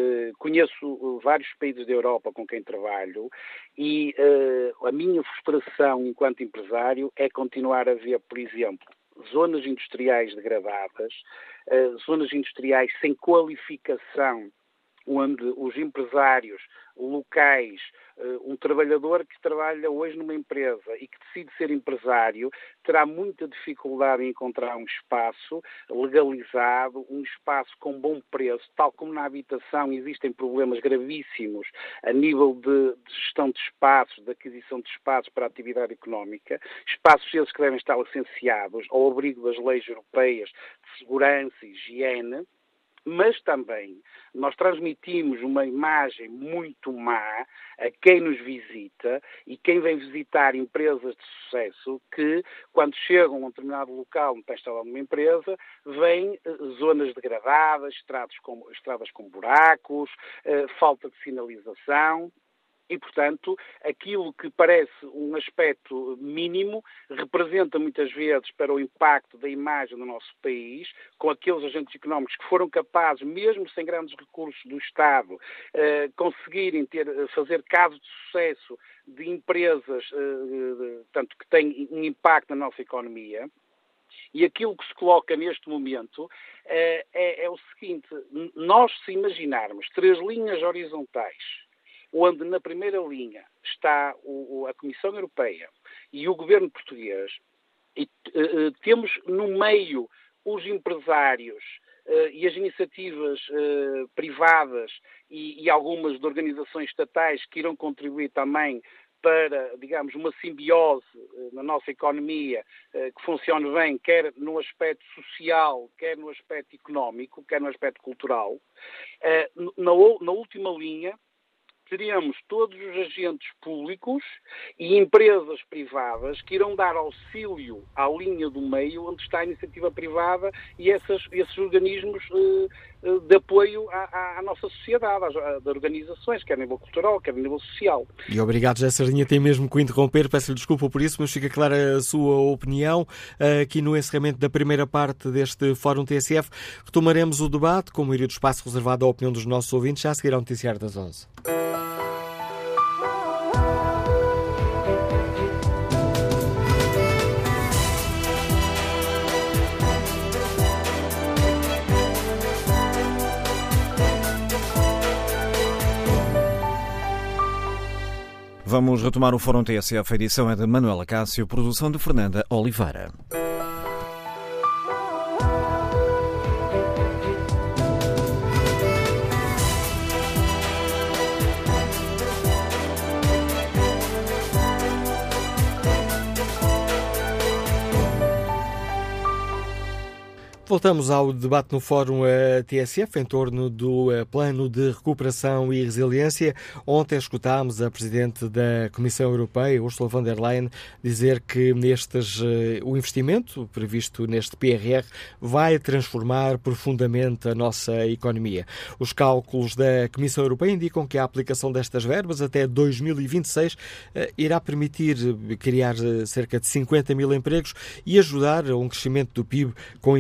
conheço vários países da Europa com quem trabalho e a minha frustração enquanto empresário é continuar a ver, por exemplo, zonas industriais degradadas, zonas industriais sem qualificação, onde os empresários locais, um trabalhador que trabalha hoje numa empresa e que decide ser empresário, terá muita dificuldade em encontrar um espaço legalizado, um espaço com bom preço, tal como na habitação existem problemas gravíssimos a nível de gestão de espaços, de aquisição de espaços para a atividade económica, espaços esses que devem estar licenciados ao abrigo das leis europeias de segurança e higiene. Mas também nós transmitimos uma imagem muito má a quem nos visita e quem vem visitar empresas de sucesso que, quando chegam a um determinado local onde está instalada uma empresa, vêm zonas degradadas, estradas com buracos, falta de sinalização. E, portanto, aquilo que parece um aspecto mínimo representa muitas vezes para o impacto da imagem do nosso país, com aqueles agentes económicos que foram capazes, mesmo sem grandes recursos do Estado, conseguirem fazer casos de sucesso de empresas tanto que têm um impacto na nossa economia. E aquilo que se coloca neste momento é o seguinte: nós, se imaginarmos 3 linhas horizontais, onde na primeira linha está a Comissão Europeia e o Governo português, e temos no meio os empresários e as iniciativas privadas e algumas de organizações estatais que irão contribuir também para, digamos, uma simbiose na nossa economia que funcione bem, quer no aspecto social, quer no aspecto económico, quer no aspecto cultural. Na última linha, teremos todos os agentes públicos e empresas privadas que irão dar auxílio à linha do meio onde está a iniciativa privada e esses organismos de apoio à nossa sociedade, às organizações, quer a nível cultural, quer a nível social. E obrigado, José Sardinha. Tem mesmo que o interromper, peço-lhe desculpa por isso, mas fica clara a sua opinião. Aqui no encerramento da primeira parte deste Fórum TSF, retomaremos o debate, com a maioria do espaço reservado à opinião dos nossos ouvintes, já a seguir ao noticiário das 11. Vamos retomar o Fórum TSF. A edição é de Manuela Cássio, produção de Fernanda Oliveira. Voltamos ao debate no Fórum TSF em torno do Plano de Recuperação e Resiliência. Ontem escutámos a Presidente da Comissão Europeia, Ursula von der Leyen, dizer que o investimento previsto neste PRR vai transformar profundamente a nossa economia. Os cálculos da Comissão Europeia indicam que a aplicação destas verbas até 2026 irá permitir criar cerca de 50 mil empregos e ajudar a um crescimento do PIB com efeito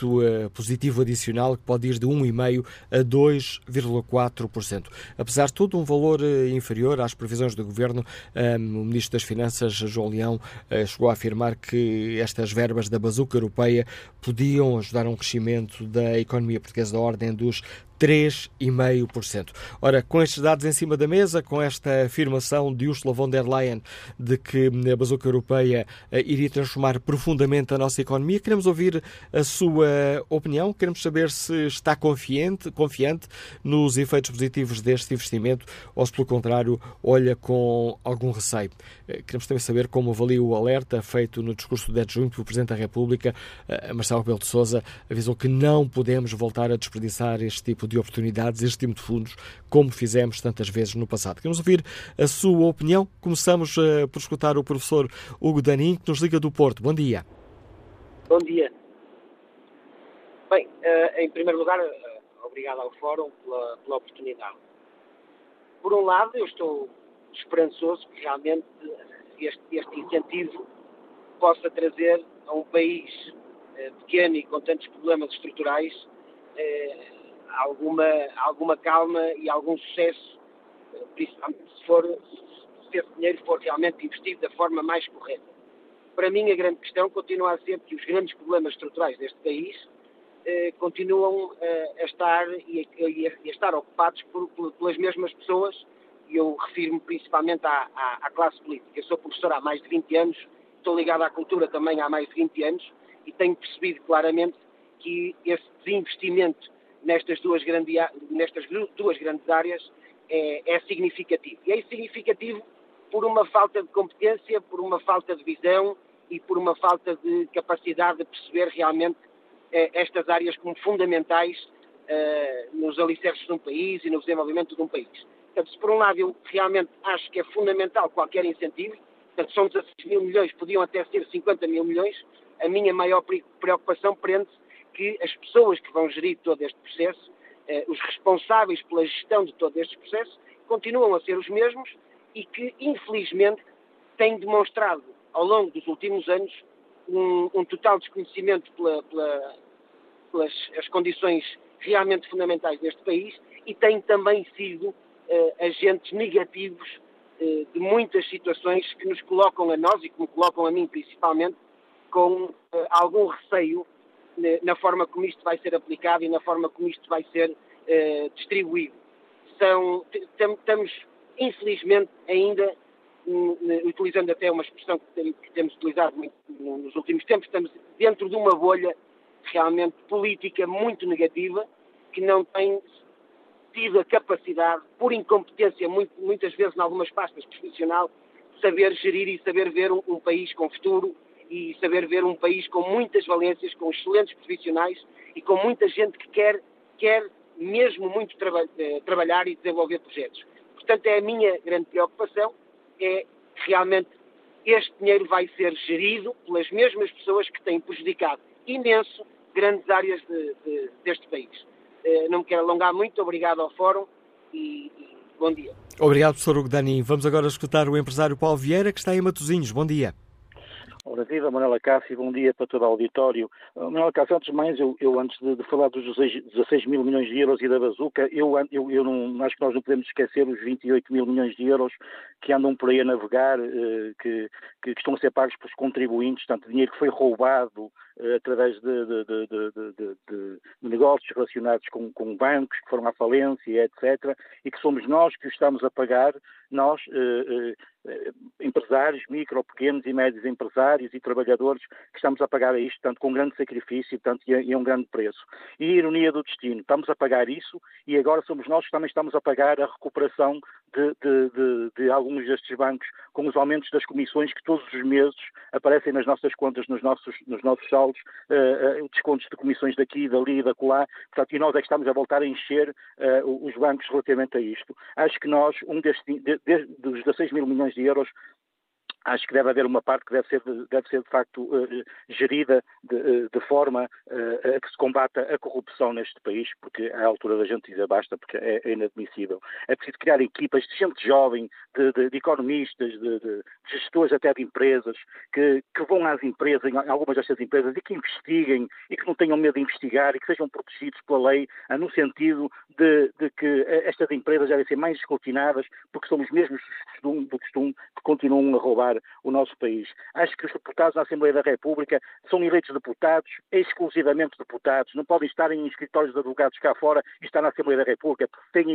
crescimento positivo adicional que pode ir de 1,5% a 2,4%. Apesar de tudo, um valor inferior às previsões do Governo. O Ministro das Finanças, João Leão, chegou a afirmar que estas verbas da bazuca europeia podiam ajudar a um crescimento da economia portuguesa da ordem dos 3,5%. Ora, com estes dados em cima da mesa, com esta afirmação de Ursula von der Leyen de que a bazuca europeia iria transformar profundamente a nossa economia, queremos ouvir a sua opinião, queremos saber se está confiante nos efeitos positivos deste investimento ou se, pelo contrário, olha com algum receio. Queremos também saber como avalia o alerta feito no discurso de adjunto pelo Presidente da República. Marcelo Rebelo de Sousa avisou que não podemos voltar a desperdiçar este tipo de oportunidades, este tipo de fundos, como fizemos tantas vezes no passado. Queremos ouvir a sua opinião. Começamos por escutar o professor Hugo Danin, que nos liga do Porto. Bom dia. Bom dia. Bem, em primeiro lugar, obrigado ao Fórum pela oportunidade. Por um lado, eu estou esperançoso que realmente este incentivo possa trazer a um país pequeno e com tantos problemas estruturais alguma calma e algum sucesso, principalmente se esse dinheiro for realmente investido da forma mais correta. Para mim, a grande questão continua a ser que os grandes problemas estruturais deste país continuam a estar ocupados pelas mesmas pessoas, e eu refiro-me principalmente à classe política. Eu sou professor há mais de 20 anos, estou ligado à cultura também há mais de 20 anos, e tenho percebido claramente que esse desinvestimento nestas duas grandes áreas é significativo. E é significativo por uma falta de competência, por uma falta de visão e por uma falta de capacidade de perceber realmente estas áreas como fundamentais nos alicerces de um país e no desenvolvimento de um país. Portanto, se por um lado eu realmente acho que é fundamental qualquer incentivo, portanto são 16 mil milhões, podiam até ser 50 mil milhões, a minha maior preocupação prende-se que as pessoas que vão gerir todo este processo, os responsáveis pela gestão de todo este processo, continuam a ser os mesmos e que, infelizmente, têm demonstrado, ao longo dos últimos anos, um total desconhecimento pelas as condições realmente fundamentais deste país e têm também sido agentes negativos de muitas situações que nos colocam a nós e que me colocam a mim principalmente com algum receio na forma como isto vai ser aplicado e na forma como isto vai ser distribuído. Estamos, infelizmente, ainda, utilizando até uma expressão que temos utilizado muito nos últimos tempos, estamos dentro de uma bolha realmente política muito negativa, que não tem tido a capacidade, por incompetência, muitas vezes em algumas pastas profissional, de saber gerir e saber ver um país com futuro, e saber ver um país com muitas valências, com excelentes profissionais e com muita gente que quer mesmo muito trabalhar e desenvolver projetos. Portanto, é a minha grande preocupação, é que realmente este dinheiro vai ser gerido pelas mesmas pessoas que têm prejudicado imenso grandes áreas deste país. Não me quero alongar muito, obrigado ao Fórum e bom dia. Obrigado, professor Hugo Danin. Vamos agora escutar o empresário Paulo Vieira, que está em Matosinhos. Bom dia. Ora, viva Manuela Cássio, bom dia para todo o auditório. Manuela Cássio, antes de mais, eu antes de falar dos 16 mil milhões de euros e da bazuca, eu não, acho que nós não podemos esquecer os 28 mil milhões de euros que andam por aí a navegar, que estão a ser pagos pelos contribuintes, tanto dinheiro que foi roubado através de negócios relacionados com bancos que foram à falência, etc., e que somos nós que o estamos a pagar, nós, empresários, micro, pequenos e médios empresários e trabalhadores, que estamos a pagar a isto, tanto com grande sacrifício, tanto e a um grande preço. E a ironia do destino, estamos a pagar isso e agora somos nós que também estamos a pagar a recuperação de alguns destes bancos, com os aumentos das comissões que todos os meses aparecem nas nossas contas, nos nossos saldos, descontos de comissões daqui, dali e da acolá, portanto, e nós é que estamos a voltar a encher os bancos relativamente a isto. Acho que nós, dos 16 mil milhões de euros, acho que deve haver uma parte que deve ser de facto gerida de forma a que se combata a corrupção neste país, porque é a altura da gente dizer basta, porque é inadmissível. É preciso criar equipas de gente jovem, de economistas, de gestores até de empresas, que vão às empresas, em algumas destas empresas, e que investiguem, e que não tenham medo de investigar, e que sejam protegidos pela lei, no sentido de que estas empresas devem ser mais escrutinadas, porque são os mesmos do costume que continuam a roubar o nosso país. Acho que os deputados da Assembleia da República são eleitos deputados, exclusivamente deputados, não podem estar em escritórios de advogados cá fora e estar na Assembleia da República, porque têm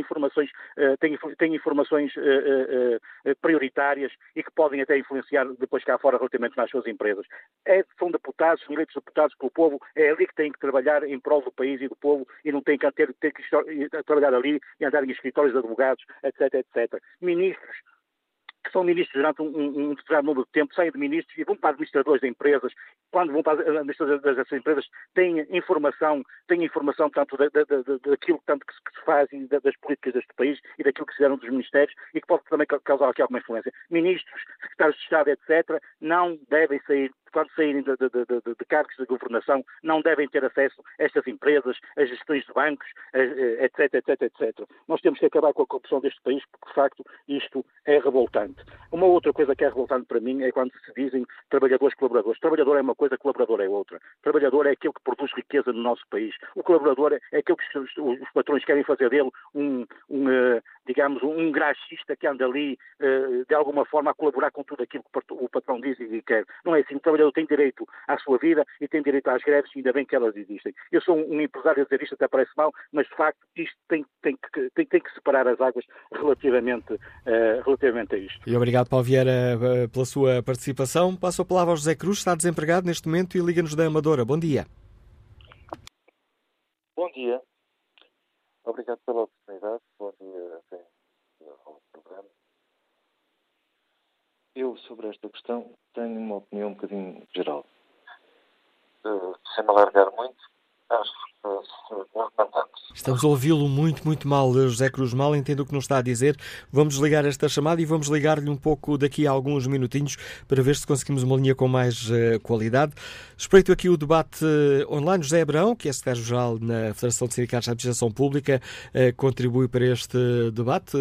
informações prioritárias e que podem até influenciar depois cá fora relativamente nas suas empresas. São deputados, são eleitos deputados pelo povo, é ali que têm que trabalhar em prol do país e do povo e não têm que ter que trabalhar ali e andar em escritórios de advogados, etc, etc. Ministros que são ministros durante um determinado número de tempo, saem de ministros e vão para administradores de empresas. Quando vão para administradores dessas empresas, têm informação tanto daquilo tanto que se faz e das políticas deste país e daquilo que se fizeram dos ministérios e que pode também causar aqui alguma influência. Ministros, secretários de Estado, etc., não devem sair, quando saírem de cargos de governação, não devem ter acesso a estas empresas, a gestões de bancos, etc, etc, etc. Nós temos que acabar com a corrupção deste país, porque, de facto, isto é revoltante. Uma outra coisa que é revoltante para mim é quando se dizem trabalhadores colaboradores. Trabalhador é uma coisa, colaborador é outra. Trabalhador é aquele que produz riqueza no nosso país. O colaborador é aquele que os patrões querem fazer dele digamos, um graxista que anda ali, de alguma forma, a colaborar com tudo aquilo que o patrão diz e quer. Não é assim. O trabalhador tem direito à sua vida e tem direito às greves, ainda bem que elas existem. Eu sou um empresário a dizer isto, até parece mal, mas, de facto, isto tem que separar as águas relativamente a isto. E obrigado, Paulo Vieira, pela sua participação. Passo a palavra ao José Cruz, está desempregado neste momento e liga-nos da Amadora. Bom dia. Bom dia. Obrigado pela oportunidade. Bom dia ao programa. Eu, sobre esta questão, tenho uma opinião um bocadinho geral. Sem me alargar muito, acho que estamos a ouvi-lo muito mal, José Cruz. Mal entendo o que nos está a dizer. Vamos desligar esta chamada e vamos ligar-lhe um pouco daqui a alguns minutinhos para ver se conseguimos uma linha com mais qualidade. Espreito aqui o debate online. José Abrão, que é secretário-geral na Federação de Sindicatos de Administração Pública, contribui para este debate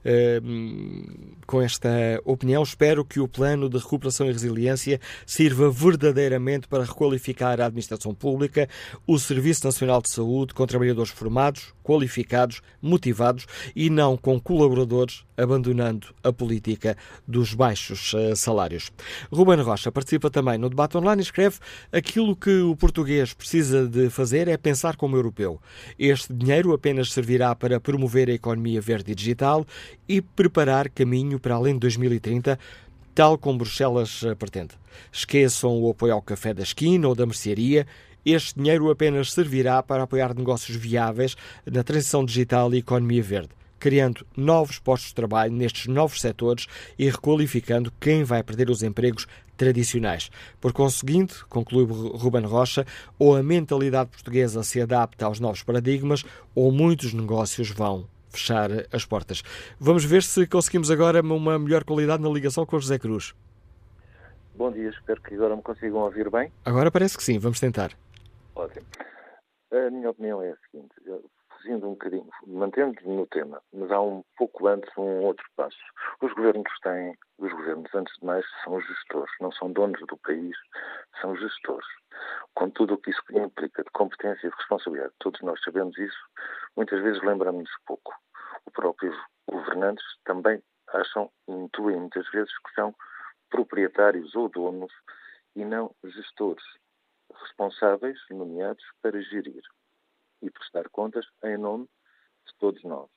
com esta opinião. Espero que o plano de recuperação e resiliência sirva verdadeiramente para requalificar a administração pública, o Serviço Nacional de Saúde, com trabalhadores formados, qualificados, motivados e não com colaboradores abandonando a política dos baixos salários. Ruben Rocha participa também no debate online e escreve: aquilo que o português precisa de fazer é pensar como europeu. Este dinheiro apenas servirá para promover a economia verde e digital e preparar caminho para além de 2030, tal como Bruxelas pretende. Esqueçam o apoio ao café da esquina ou da mercearia. Este dinheiro apenas servirá para apoiar negócios viáveis na transição digital e economia verde, criando novos postos de trabalho nestes novos setores e requalificando quem vai perder os empregos tradicionais. Por conseguinte, conclui Ruben Rocha, ou a mentalidade portuguesa se adapta aos novos paradigmas, ou muitos negócios vão fechar as portas. Vamos ver se conseguimos agora uma melhor qualidade na ligação com o José Cruz. Bom dia, espero que agora me consigam ouvir bem. Agora parece que sim, vamos tentar. Ótimo. A minha opinião é a seguinte, fugindo um bocadinho, mantendo-nos no tema, mas há um pouco antes um outro passo. Os governos antes de mais, são gestores, não são donos do país, são gestores. Com tudo o que isso implica de competência e de responsabilidade, todos nós sabemos isso, muitas vezes lembramos-nos pouco. Os próprios governantes também intuem muitas vezes que são proprietários ou donos e não gestores, responsáveis, nomeados para gerir e prestar contas em nome de todos nós.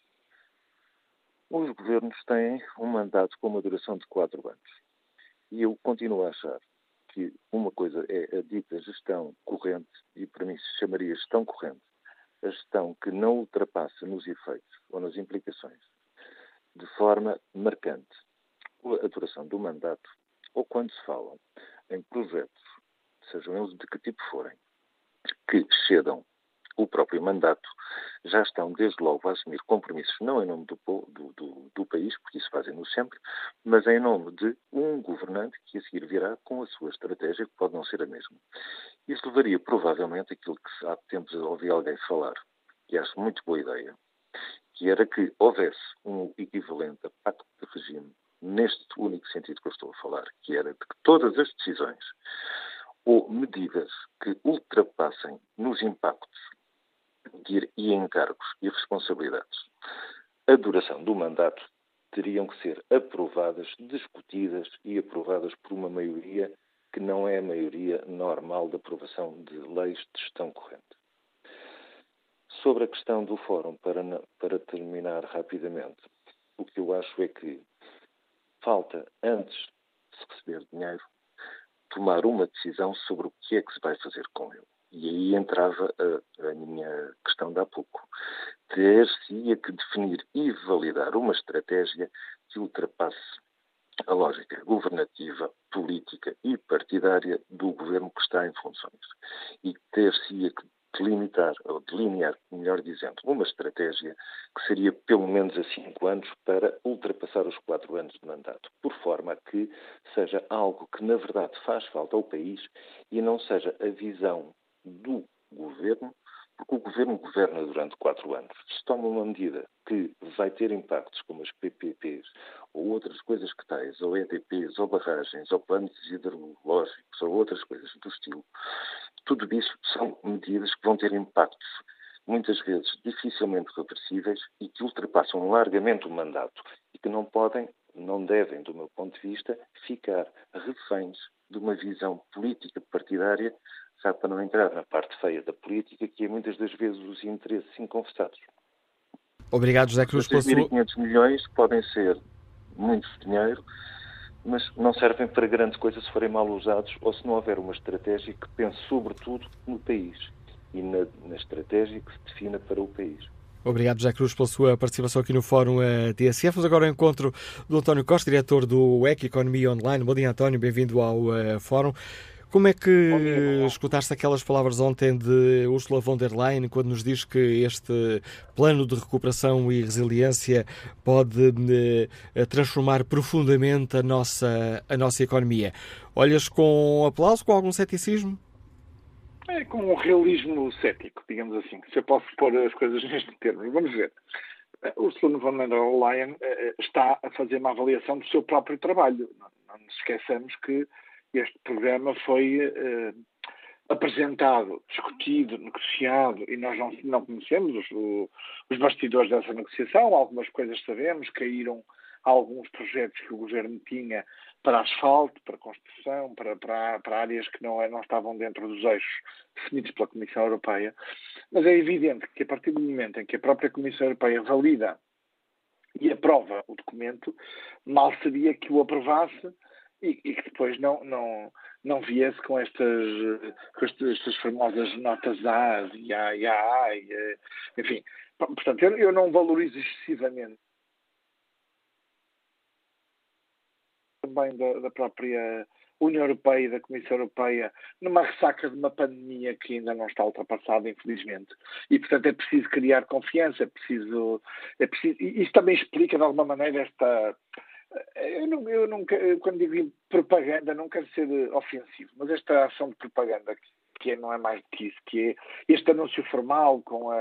Os governos têm um mandato com uma duração de 4 anos. E eu continuo a achar que uma coisa é a dita gestão corrente, e para mim se chamaria gestão corrente, a gestão que não ultrapassa nos efeitos ou nas implicações de forma marcante a duração do mandato, ou quando se falam em projetos, sejam eles de que tipo forem, que excedam o próprio mandato, já estão desde logo a assumir compromissos, não em nome do país, porque isso fazem-no sempre, mas em nome de um governante que a seguir virá com a sua estratégia, que pode não ser a mesma. Isso levaria provavelmente aquilo que há tempos ouvi alguém falar, que acho muito boa ideia, que era que houvesse um equivalente a pacto de regime, neste único sentido que eu estou a falar, que era de que todas as decisões ou medidas que ultrapassem nos impactos e encargos e responsabilidades a duração do mandato teriam que ser aprovadas, discutidas e aprovadas por uma maioria que não é a maioria normal de aprovação de leis de gestão corrente. Sobre a questão do fórum, para terminar rapidamente, o que eu acho é que falta, antes de se receber dinheiro, tomar uma decisão sobre o que é que se vai fazer com ele. E aí entrava a minha questão de há pouco. Ter-se-ia que definir e validar uma estratégia que ultrapasse a lógica governativa, política e partidária do governo que está em funções. E ter-se-ia que delimitar, ou delinear, melhor dizendo, uma estratégia que seria pelo menos a 5 anos para ultrapassar os 4 anos de mandato, por forma a que seja algo que, na verdade, faz falta ao país e não seja a visão do governo, porque o governo governa durante 4 anos. Se toma uma medida que vai ter impactos como as PPPs ou outras coisas que tais, ou EDPs, ou barragens, ou planos hidrológicos, ou outras coisas do estilo, tudo isso são medidas que vão ter impactos, muitas vezes dificilmente reversíveis e que ultrapassam largamente o mandato e que não podem, não devem, do meu ponto de vista, ficar reféns de uma visão política partidária, já para não entrar na parte feia da política, que é muitas das vezes os interesses inconfessados. Obrigado, José Cruz, pela sua... 1.500 milhões podem ser muito dinheiro, mas não servem para grande coisa se forem mal usados ou se não houver uma estratégia que pense sobretudo no país e na estratégia que se defina para o país. Obrigado, José Cruz, pela sua participação aqui no Fórum TSF. Vamos agora ao encontro do António Costa, diretor do EC Economia Online. Bom dia, António, bem-vindo ao Fórum. Como é que escutaste aquelas palavras ontem de Ursula von der Leyen, quando nos diz que este plano de recuperação e resiliência pode transformar profundamente a nossa economia? Olhas com aplauso, com algum ceticismo? É com um realismo cético, digamos assim, se eu posso pôr as coisas neste termo. Vamos ver. Ursula von der Leyen está a fazer uma avaliação do seu próprio trabalho. Não nos esqueçamos que este programa foi apresentado, discutido, negociado, e nós não conhecemos os bastidores dessa negociação. Algumas coisas sabemos, caíram alguns projetos que o governo tinha para asfalto, para construção, para áreas que não estavam dentro dos eixos definidos pela Comissão Europeia. Mas é evidente que a partir do momento em que a própria Comissão Europeia valida e aprova o documento, mal seria que o aprovasse e que depois não viesse com estas famosas notas A e A, enfim. Portanto, eu não valorizo excessivamente também da própria União Europeia e da Comissão Europeia numa ressaca de uma pandemia que ainda não está ultrapassada, infelizmente. E, portanto, é preciso criar confiança, é preciso e isso também explica, de alguma maneira, esta... quando digo propaganda, não quero ser ofensivo, mas esta ação de propaganda que não é mais do que isso, que é este anúncio formal com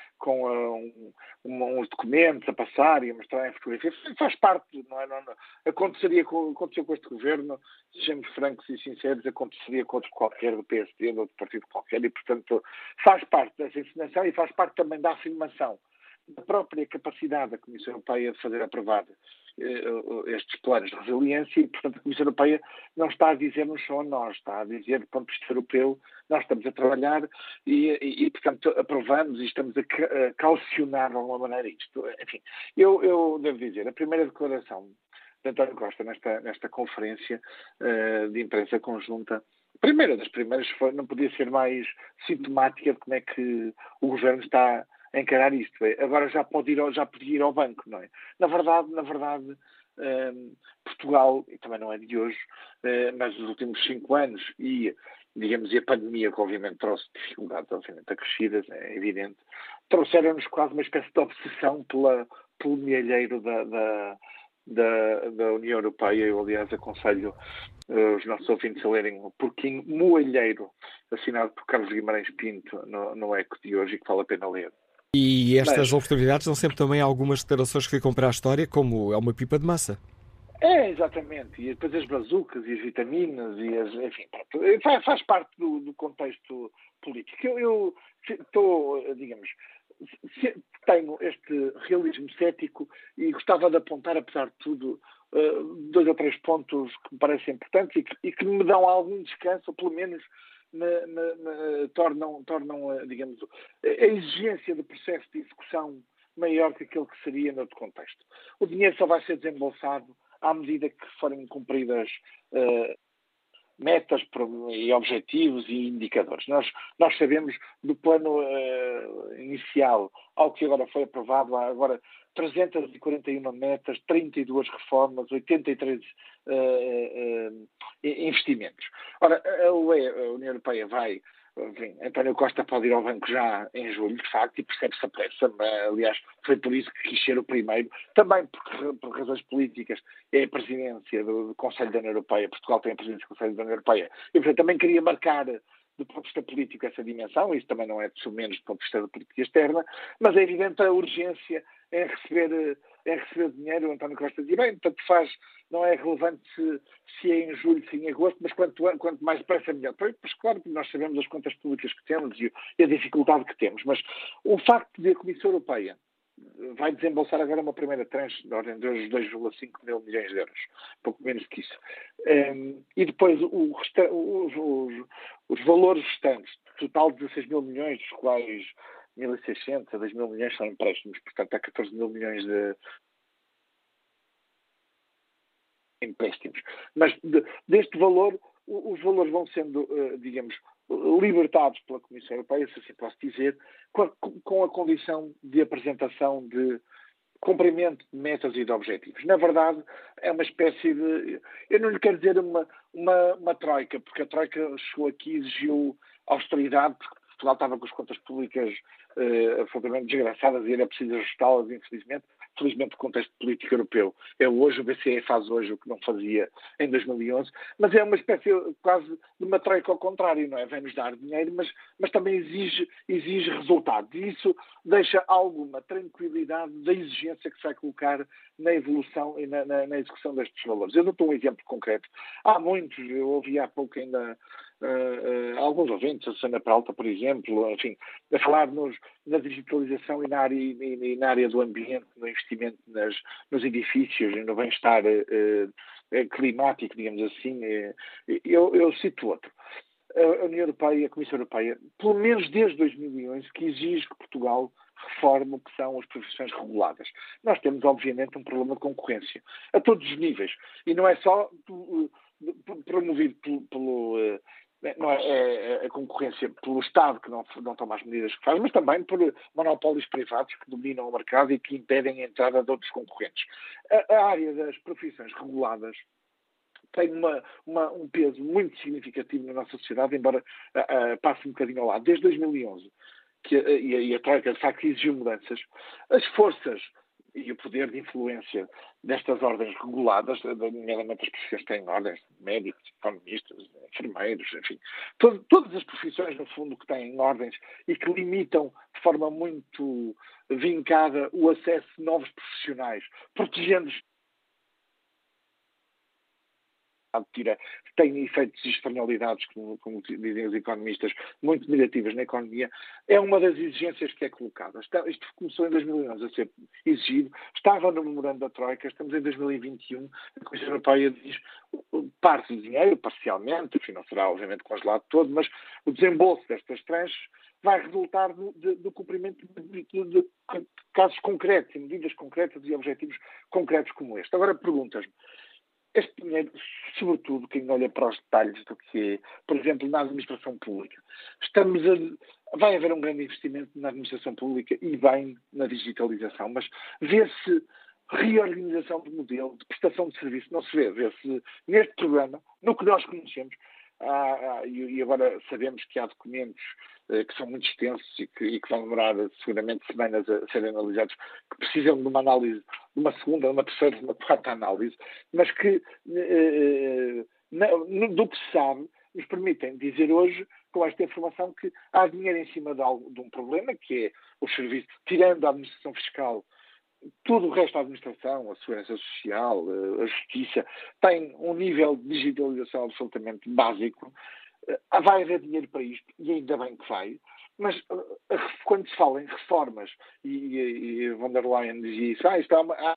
uns documentos a passar e a mostrar em fotografia, faz parte, não é? Aconteceu com este governo, sejamos francos e sinceros, aconteceria com outro qualquer do PSD, de outro partido qualquer, e, portanto, faz parte dessa encenação e faz parte também da afirmação da própria capacidade da Comissão Europeia de fazer aprovar estes planos de resiliência e, portanto, a Comissão Europeia não está a dizer-nos só a nós, está a dizer, do ponto de vista europeu, nós estamos a trabalhar e portanto, aprovamos e estamos a calcionar de alguma maneira isto. Enfim, eu devo dizer, a primeira declaração de António Costa nesta conferência de imprensa conjunta, a primeira das primeiras não podia ser mais sintomática de como é que o Governo está a encarar isto. Agora já podia ir ao banco, não é? Na verdade, Portugal, e também não é de hoje, mas nos últimos 5 anos e, digamos, e a pandemia, que obviamente trouxe dificuldades, obviamente, acrescidas, é evidente, trouxeram-nos quase uma espécie de obsessão pelo mielheiro da União Europeia. Eu, aliás, aconselho os nossos ouvintes a lerem o Porquinho Moalheiro, assinado por Carlos Guimarães Pinto, no Eco de hoje, e que vale a pena ler. E estas oportunidades dão sempre também algumas declarações que ficam para a história, como é uma pipa de massa. Exatamente. E depois as bazucas e as vitaminas, enfim, faz parte do contexto político. Eu estou, digamos, tenho este realismo cético e gostava de apontar, apesar de tudo, 2 ou 3 pontos que me parecem importantes e que me dão algum descanso, ou pelo menos tornam, digamos, a exigência do processo de execução maior que aquele que seria noutro contexto. O dinheiro só vai ser desembolsado à medida que forem cumpridas metas e objetivos e indicadores. Nós sabemos do plano inicial ao que agora foi aprovado, há agora 341 metas, 32 reformas, 83 investimentos. Ora, a União Europeia vai... Enfim, António Costa pode ir ao banco já em julho, de facto, e percebe-se a pressa. Aliás, foi por isso que quis ser o primeiro. Também por razões políticas, é a presidência do Conselho da União Europeia. Portugal tem a presidência do Conselho da União Europeia. E, portanto, também queria marcar, do ponto de vista político, essa dimensão. Isso também não é de menos do ponto de vista da política externa. Mas é evidente a urgência em receber dinheiro. O António Costa diz, bem, tanto faz, não é relevante se é em julho, se é em agosto, mas quanto mais depressa melhor. Pois, claro que nós sabemos as contas públicas que temos e a dificuldade que temos, mas o facto de a Comissão Europeia vai desembolsar agora uma primeira tranche de ordem de 2,5 mil milhões de euros, pouco menos que isso. E depois os valores restantes, total de 16 mil milhões, dos quais 1.600 a 2 mil milhões são empréstimos, portanto há 14 mil milhões de empréstimos. Mas deste valor, os valores vão sendo, digamos, libertados pela Comissão Europeia, se assim posso dizer, com a condição de apresentação de cumprimento de metas e de objetivos. Na verdade, é uma espécie de... Eu não lhe quero dizer uma troika, porque a troika chegou aqui e exigiu austeridade, porque Portugal estava com as contas públicas absolutamente desgraçadas e era preciso ajustá-las, infelizmente. Felizmente, o contexto político europeu é hoje, o BCE faz hoje o que não fazia em 2011, mas é uma espécie quase de uma troika ao contrário, não é? Vem-nos dar dinheiro, mas também exige resultados. E isso deixa alguma tranquilidade da exigência que se vai colocar na evolução e na execução destes valores. Eu não dou um exemplo concreto. Há muitos, eu ouvi há pouco ainda alguns ouvintes, a Susana Peralta, por exemplo, enfim, a falar na digitalização e na área do ambiente, no investimento nos edifícios e no bem-estar climático, digamos assim. Eu cito outro. A União Europeia, a Comissão Europeia, pelo menos desde 2011, que exige que Portugal reforme o que são as profissões reguladas. Nós temos, obviamente, um problema de concorrência a todos os níveis. E não é só promovido não é a concorrência pelo Estado, que não toma as medidas que faz, mas também por monopólios privados que dominam o mercado e que impedem a entrada de outros concorrentes. A área das profissões reguladas tem um peso muito significativo na nossa sociedade, embora passe um bocadinho ao lado. Desde 2011, e a Troika, de facto, exigiu mudanças, as forças e o poder de influência destas ordens reguladas, nomeadamente as profissões que têm ordens, médicos, economistas, enfermeiros, enfim, todas as profissões, no fundo, que têm ordens e que limitam de forma muito vincada o acesso de novos profissionais, protegendo-os, tem efeitos e externalidades, como dizem os economistas, muito negativas na economia, é uma das exigências que é colocada. Isto começou em 2011 a ser exigido, estava no memorando da Troika, estamos em 2021, a Comissão Europeia diz parte do dinheiro, parcialmente, enfim, não será obviamente congelado todo, mas o desembolso destas tranches vai resultar do cumprimento de casos concretos, medidas concretas e objetivos concretos como este. Agora perguntas-me, este dinheiro, sobretudo, quem olha para os detalhes do que é, por exemplo, na administração pública, vai haver um grande investimento na administração pública e bem na digitalização, mas vê-se reorganização de modelo, de prestação de serviço. Não se vê-se neste programa, no que nós conhecemos, e agora sabemos que há documentos que são muito extensos e que vão demorar seguramente semanas a serem analisados, que precisam de uma análise, de uma segunda, de uma terceira, de uma quarta análise, mas que, do que se sabe, nos permitem dizer hoje, com esta informação, que há dinheiro em cima de um problema, que é os serviços, tirando a administração fiscal, tudo o resto da administração, a segurança social, a justiça, tem um nível de digitalização absolutamente básico. Vai haver dinheiro para isto, e ainda bem que vai, mas quando se fala em reformas, e von der Leyen dizia isso, isto há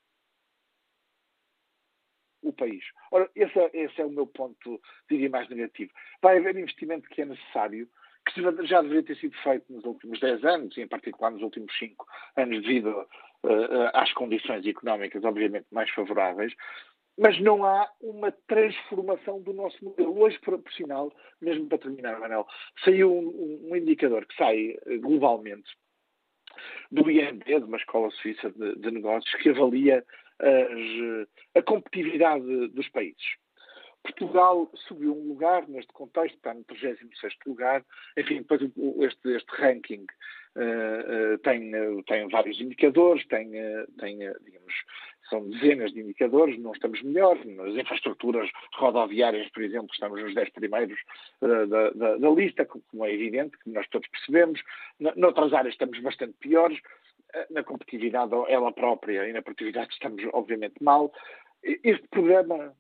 o país. Ora, esse é o meu ponto, diria, mais negativo. Vai haver investimento que é necessário, que já deveria ter sido feito nos últimos 10 anos, e em particular nos últimos 5 anos, devido às condições económicas, obviamente, mais favoráveis, mas não há uma transformação do nosso modelo. Hoje, por sinal, mesmo para terminar, Manel, saiu um indicador que sai globalmente do IMD, de uma escola suíça de negócios, que avalia a competitividade dos países. Portugal subiu um lugar neste contexto, está no 36º lugar. Enfim, depois este ranking tem vários indicadores, digamos, são dezenas de indicadores, não estamos melhor. Nas infraestruturas rodoviárias, por exemplo, estamos nos 10 primeiros da lista, como é evidente, como nós todos percebemos. Noutras áreas estamos bastante piores. Na competitividade, ela própria, e na produtividade estamos, obviamente, mal. Este programa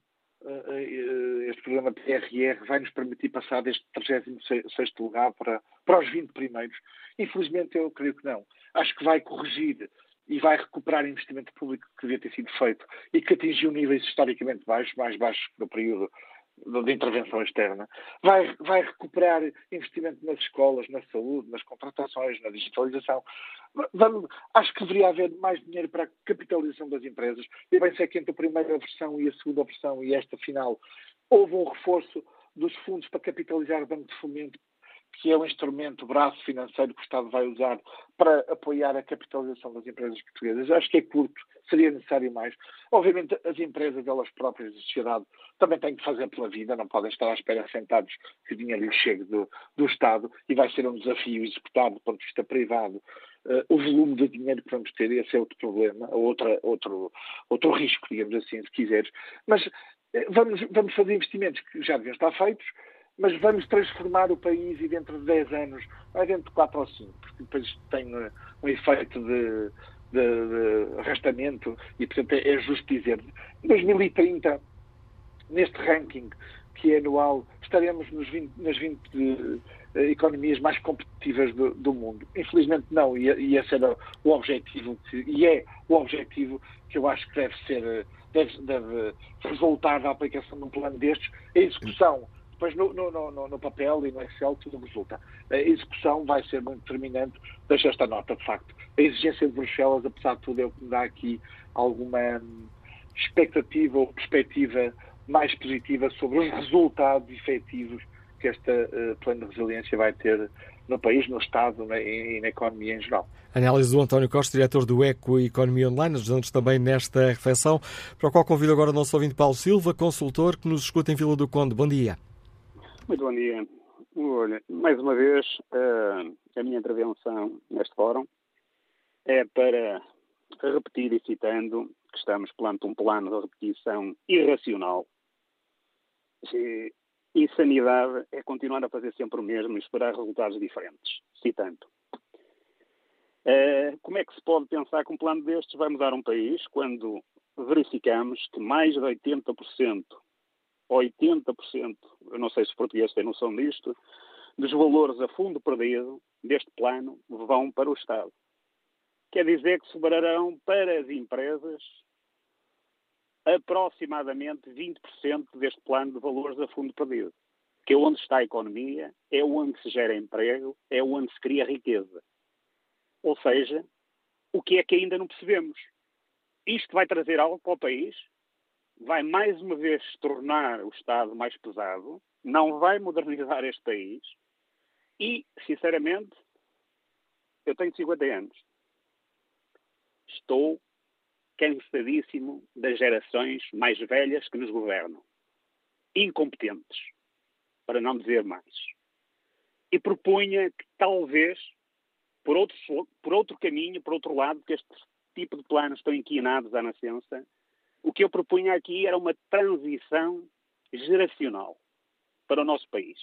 PRR vai nos permitir passar deste 36º lugar para os 20 primeiros. Infelizmente, eu creio que não. Acho que vai corrigir e vai recuperar investimento público que devia ter sido feito e que atingiu níveis historicamente baixos, mais baixos no período de intervenção externa. Vai recuperar investimento nas escolas, na saúde, nas contratações, na digitalização. Acho que deveria haver mais dinheiro para a capitalização das empresas. Eu bem sei que entre a primeira versão e a segunda versão e esta final houve um reforço dos fundos para capitalizar o Banco de Fomento, que é o instrumento, o braço financeiro que o Estado vai usar para apoiar a capitalização das empresas portuguesas. Acho que é curto, seria necessário mais. Obviamente, as empresas, elas próprias, a sociedade, também têm que fazer pela vida, não podem estar à espera sentados que o dinheiro lhes chegue do Estado, e vai ser um desafio executar do ponto de vista privado o volume de dinheiro que vamos ter. Esse é outro problema, outro risco, digamos assim, se quiseres. Mas vamos fazer investimentos que já deviam estar feitos, mas vamos transformar o país, e dentro de 10 anos, vai dentro de 4 ou 5, porque depois tem um efeito de arrastamento, e portanto é justo dizer, em 2030, neste ranking que é anual, estaremos nas 20 economias mais competitivas do mundo. Infelizmente não, e esse era o objetivo, é o objetivo que eu acho que deve resultar da aplicação de um plano destes. A execução, depois no papel e no Excel tudo resulta. A execução vai ser muito determinante. Deixo esta nota, de facto. A exigência de Bruxelas, apesar de tudo, é o que me dá aqui alguma expectativa ou perspectiva mais positiva sobre os resultados efetivos que este plano de resiliência vai ter no país, no Estado e na economia em geral. Análise do António Costa, diretor do Eco Economia Online, ajudando-nos também nesta reflexão, para o qual convido agora o nosso ouvinte Paulo Silva, consultor, que nos escuta em Vila do Conde. Bom dia. Muito bom dia. Olha, mais uma vez, a minha intervenção neste fórum é para repetir, e citando, que estamos perante um plano de repetição irracional. Insanidade é continuar a fazer sempre o mesmo e esperar resultados diferentes. Citando. Como é que se pode pensar que um plano destes vai mudar um país quando verificamos que mais de 80%, eu não sei se os portugueses têm noção disto, dos valores a fundo perdido deste plano vão para o Estado. Quer dizer que sobrarão para as empresas aproximadamente 20% deste plano de valores a fundo perdido, que é onde está a economia, é onde se gera emprego, é onde se cria riqueza. Ou seja, o que é que ainda não percebemos? Isto vai trazer algo para o país? Vai mais uma vez tornar o Estado mais pesado? Não vai modernizar este país? E, sinceramente, eu tenho 50 anos. Estou cansadíssimo das gerações mais velhas que nos governam. Incompetentes, para não dizer mais. E propunha que talvez, por outro caminho, por outro lado, que este tipo de planos estão inquinados à nascença, o que eu propunha aqui era uma transição geracional para o nosso país.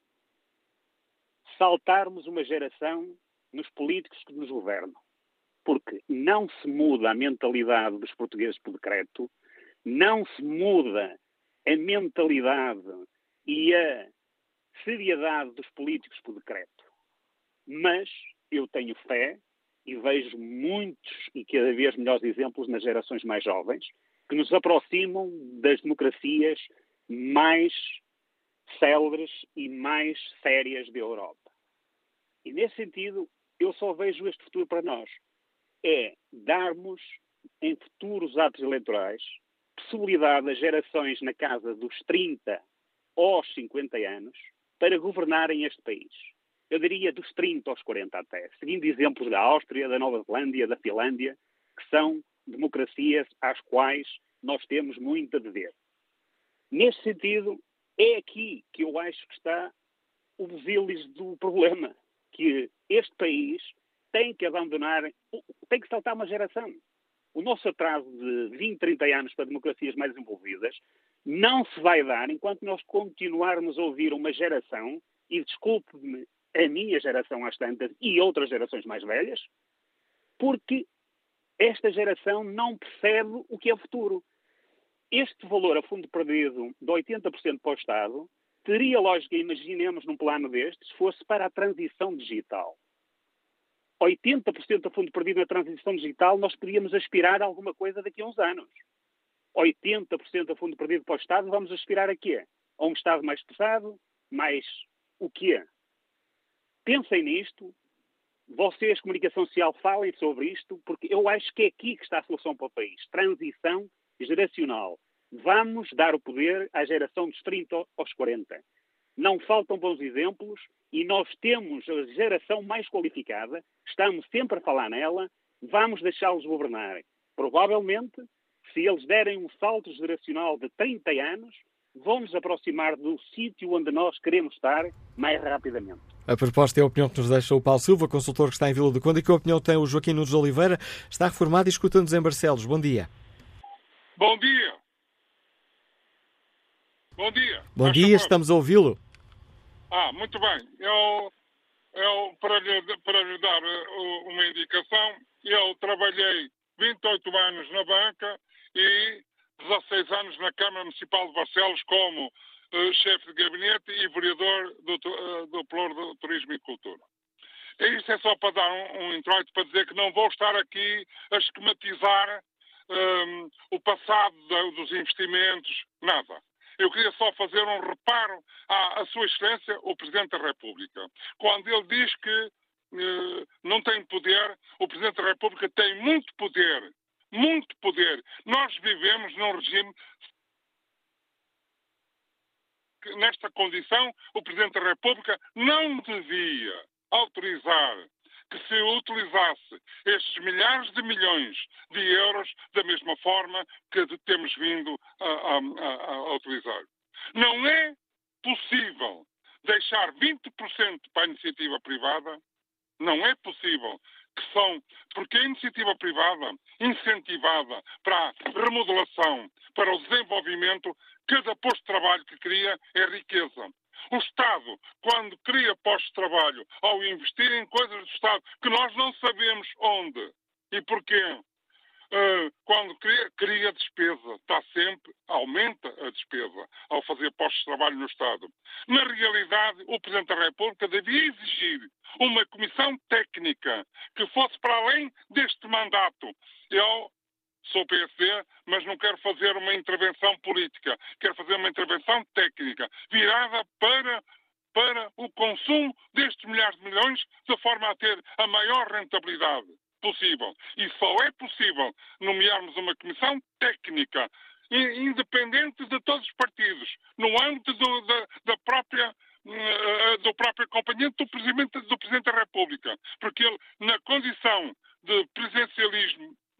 Saltarmos uma geração nos políticos que nos governam. Porque não se muda a mentalidade dos portugueses por decreto, não se muda a mentalidade e a seriedade dos políticos por decreto. Mas eu tenho fé e vejo muitos e cada vez melhores exemplos nas gerações mais jovens que nos aproximam das democracias mais célebres e mais sérias da Europa. E nesse sentido, eu só vejo este futuro para nós. É darmos, em futuros atos eleitorais, possibilidade a gerações na casa dos 30 aos 50 anos para governarem este país. Eu diria dos 30 aos 40 até, seguindo exemplos da Áustria, da Nova Zelândia, da Finlândia, que são democracias às quais nós temos muito a dever. Neste sentido, é aqui que eu acho que está o busilis do problema, que este país tem que abandonar, tem que saltar uma geração. O nosso atraso de 20, 30 anos para democracias mais desenvolvidas não se vai dar enquanto nós continuarmos a ouvir uma geração, e desculpe-me, a minha geração às tantas e outras gerações mais velhas, porque esta geração não percebe o que é o futuro. Este valor a fundo perdido de 80% para o Estado teria lógica, imaginemos num plano destes, fosse para a transição digital. 80% a fundo perdido na transição digital, nós podíamos aspirar a alguma coisa daqui a uns anos. 80% a fundo perdido para o Estado, vamos aspirar a quê? A um Estado mais pesado? Mais o quê? Pensem nisto. Vocês, comunicação social, falem sobre isto, porque eu acho que é aqui que está a solução para o país. Transição geracional. Vamos dar o poder à geração dos 30 aos 40. Não faltam bons exemplos e nós temos a geração mais qualificada, estamos sempre a falar nela, vamos deixá-los governar. Provavelmente, se eles derem um salto geracional de 30 anos, vão nos aproximar do sítio onde nós queremos estar mais rapidamente. A proposta é a opinião que nos deixa o Paulo Silva, consultor que está em Vila do Conde, e que opinião tem o Joaquim Nunes Oliveira, está reformado e escuta-nos em Barcelos. Bom dia. Bom dia. Bom dia. Bom dia, estamos a ouvi-lo. Muito bem. Eu para lhe dar uma indicação, eu trabalhei 28 anos na banca e 16 anos na Câmara Municipal de Barcelos como chefe de gabinete e vereador do Ploro do Turismo e Cultura. E isto é só para dar um introito para dizer que não vou estar aqui a esquematizar o passado dos investimentos, nada. Eu queria só fazer um reparo à Sua Excelência, o Presidente da República. Quando ele diz que não tem poder, o Presidente da República tem muito poder. Muito poder. Nós vivemos num regime que, nesta condição, o Presidente da República não devia autorizar que se utilizasse estes milhares de milhões de euros da mesma forma que temos vindo a utilizar. Não é possível deixar 20% para a iniciativa privada, não é possível, porque a iniciativa privada, incentivada para a remodelação, para o desenvolvimento, cada posto de trabalho que cria é riqueza. O Estado, quando cria postos de trabalho, ao investir em coisas do Estado que nós não sabemos onde e porquê, quando cria despesa, aumenta a despesa ao fazer postos de trabalho no Estado. Na realidade, o Presidente da República devia exigir uma comissão técnica que fosse para além deste mandato. Eu sou PSD, mas não quero fazer uma intervenção política. Quero fazer uma intervenção técnica, virada para o consumo destes milhares de milhões, de forma a ter a maior rentabilidade possível. E só é possível nomearmos uma comissão técnica, independente de todos os partidos, no âmbito do próprio acompanhamento do Presidente da República. Porque ele, na condição de presidencialismo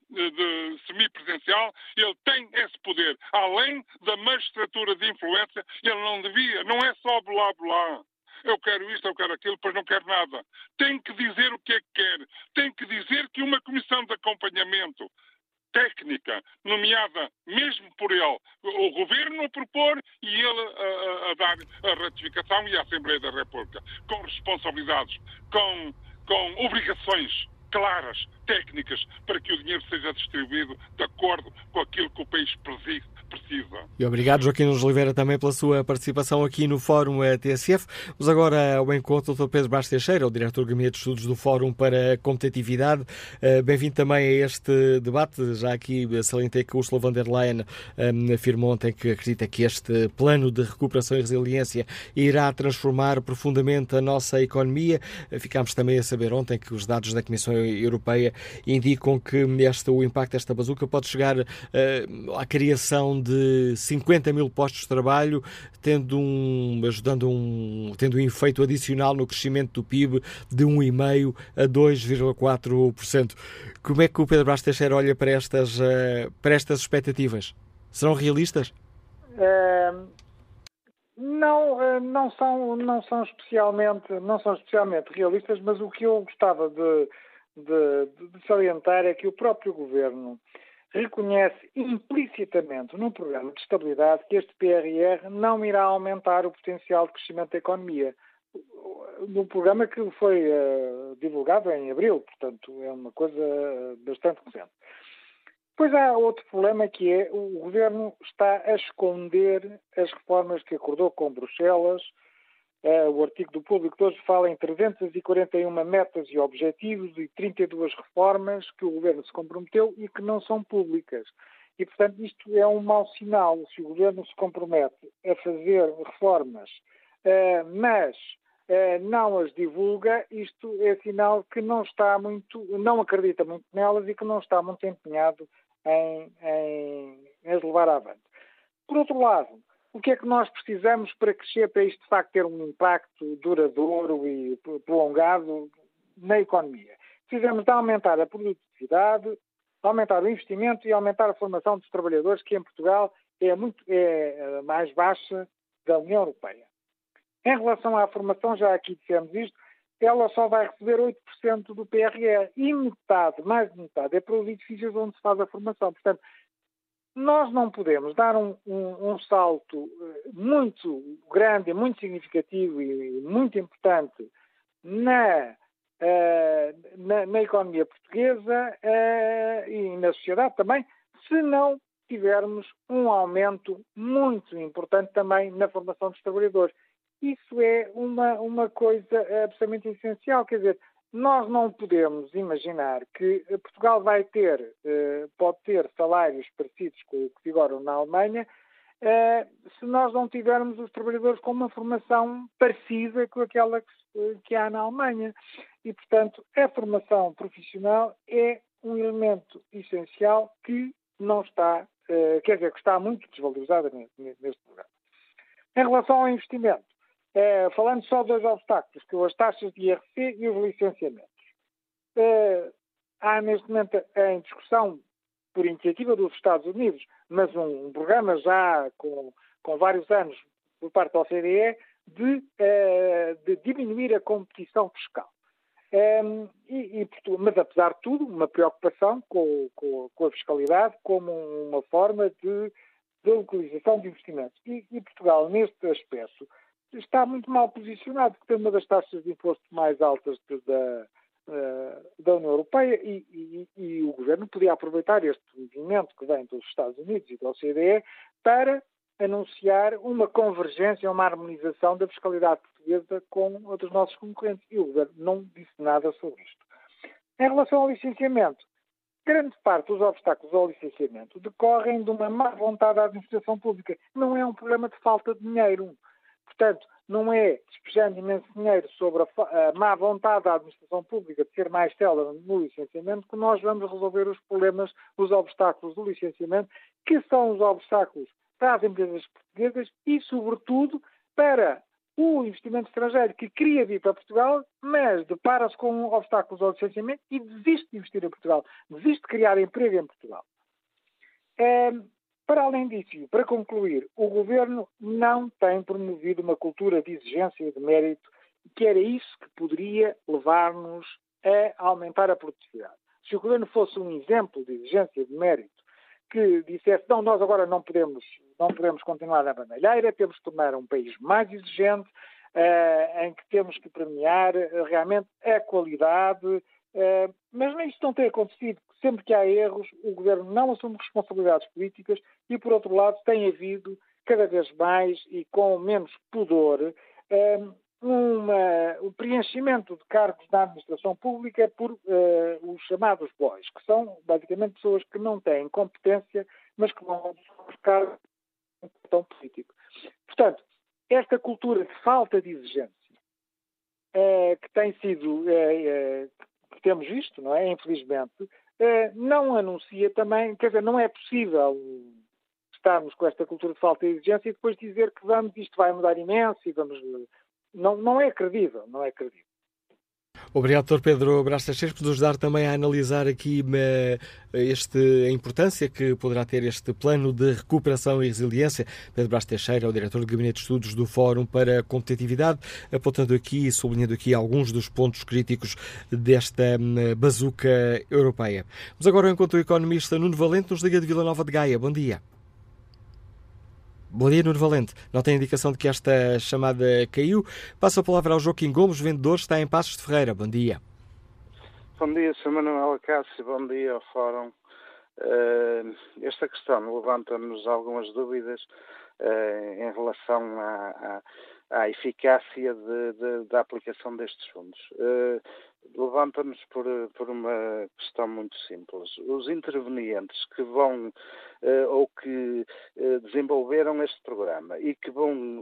de semipresidencial, ele tem esse poder. Além da magistratura de influência, ele não devia, não é só blá blá. Eu quero isto, eu quero aquilo, depois não quero nada. Tem que dizer o que é que quer. Tem que dizer que uma comissão de acompanhamento técnica, nomeada mesmo por ele, o Governo a propor e ele a dar a ratificação e a Assembleia da República, com responsabilidades, com obrigações claras, técnicas, para que o dinheiro seja distribuído de acordo com aquilo que o país precisa. E obrigado, Joaquim Nunes Oliveira, também pela sua participação aqui no Fórum TSF. Vamos agora ao encontro do Dr. Pedro Brás Teixeira, o diretor do Gabinete de Estudos do Fórum para a Competitividade. Bem-vindo também a este debate. Já aqui salientei que Ursula von der Leyen afirmou ontem que acredita que este plano de recuperação e resiliência irá transformar profundamente a nossa economia. Ficámos também a saber ontem que os dados da Comissão Europeia indicam que o impacto desta bazuca pode chegar à criação de 50 mil postos de trabalho, tendo um efeito adicional no crescimento do PIB de 1,5% a 2,4%. Como é que o Pedro Brás Teixeira olha para estas expectativas? Serão realistas? Não são especialmente realistas, mas o que eu gostava de salientar é que o próprio Governo reconhece implicitamente no programa de estabilidade que este PRR não irá aumentar o potencial de crescimento da economia. No programa que foi divulgado em abril, portanto, é uma coisa bastante recente. Depois há outro problema, que é o Governo está a esconder as reformas que acordou com Bruxelas. O artigo do Público de hoje fala em 341 metas e objetivos e 32 reformas que o Governo se comprometeu e que não são públicas. E, portanto, isto é um mau sinal. Se o Governo se compromete a fazer reformas, mas não as divulga, isto é sinal que não acredita muito nelas e que não está muito empenhado em as levar avante. Por outro lado, o que é que nós precisamos para crescer, para isto de facto ter um impacto duradouro e prolongado na economia? Precisamos de aumentar a produtividade, aumentar o investimento e aumentar a formação dos trabalhadores, que em Portugal é a mais baixa da União Europeia. Em relação à formação, já aqui dissemos isto, ela só vai receber 8% do PRR e mais de metade é para os edifícios onde se faz a formação. Portanto, nós não podemos dar um salto muito grande, muito significativo e muito importante na economia portuguesa e na sociedade também, se não tivermos um aumento muito importante também na formação dos trabalhadores. Isso é uma coisa absolutamente essencial, quer dizer, nós não podemos imaginar que Portugal pode ter salários parecidos com o que vigoram na Alemanha se nós não tivermos os trabalhadores com uma formação parecida com aquela que há na Alemanha. E, portanto, a formação profissional é um elemento essencial que não está, que está muito desvalorizado neste programa. Em relação ao investimento, falando só dos obstáculos, que são as taxas de IRC e os licenciamentos. Há neste momento em discussão, por iniciativa dos Estados Unidos, mas um programa já com vários anos por parte da OCDE, de diminuir a competição fiscal. Mas, apesar de tudo, uma preocupação com a fiscalidade como uma forma de localização de investimentos. E Portugal, neste aspecto, está muito mal posicionado, porque tem uma das taxas de imposto mais altas da União Europeia e o Governo podia aproveitar este movimento que vem dos Estados Unidos e da OCDE para anunciar uma convergência, uma harmonização da fiscalidade portuguesa com a dos nossos concorrentes. E o Governo não disse nada sobre isto. Em relação ao licenciamento, grande parte dos obstáculos ao licenciamento decorrem de uma má vontade da administração pública. Não é um problema de falta de dinheiro. Portanto, não é despejando imenso dinheiro sobre a má vontade da administração pública de ser mais célere no licenciamento que nós vamos resolver os problemas, os obstáculos do licenciamento, que são os obstáculos para as empresas portuguesas e, sobretudo, para o investimento estrangeiro que queria vir para Portugal, mas depara-se com obstáculos ao licenciamento e desiste de investir em Portugal, desiste de criar emprego em Portugal. Para além disso, para concluir, o Governo não tem promovido uma cultura de exigência e de mérito, que era isso que poderia levar-nos a aumentar a produtividade. Se o Governo fosse um exemplo de exigência e de mérito, que dissesse, não, nós agora não podemos continuar na bandalheira, temos que tornar um país mais exigente, em que temos que premiar realmente a qualidade, mas isto não tem acontecido. Sempre que há erros, o Governo não assume responsabilidades políticas e, por outro lado, tem havido cada vez mais e com menos pudor o preenchimento de cargos na administração pública por os chamados boys, que são basicamente pessoas que não têm competência, mas que vão buscar um cartão político. Portanto, esta cultura de falta de exigência que tem sido, que temos visto, não é? Infelizmente, não anuncia também, quer dizer, não é possível estarmos com esta cultura de falta de exigência e depois dizer que isto vai mudar imenso e vamos... Não é credível, não é credível. Obrigado, Dr. Pedro Brás Teixeira, por nos ajudar também a analisar aqui a importância que poderá ter este plano de recuperação e resiliência. Pedro Brás Teixeira é o diretor do Gabinete de Estudos do Fórum para a Competitividade, apontando aqui e sublinhando aqui alguns dos pontos críticos desta bazuca europeia. Vamos agora ao encontro do economista Nuno Valente, nos liga de Vila Nova de Gaia. Bom dia. Bom dia, Nuno Valente. Não tem indicação de que esta chamada caiu. Passo a palavra ao Joaquim Gomes, vendedor, está em Passos de Ferreira. Bom dia. Bom dia, Sr. Manuel Cássio. Bom dia ao Fórum. Esta questão levanta-nos algumas dúvidas em relação à eficácia da aplicação destes fundos. Levanta-nos por uma questão muito simples. Os intervenientes que vão ou que desenvolveram este programa e que vão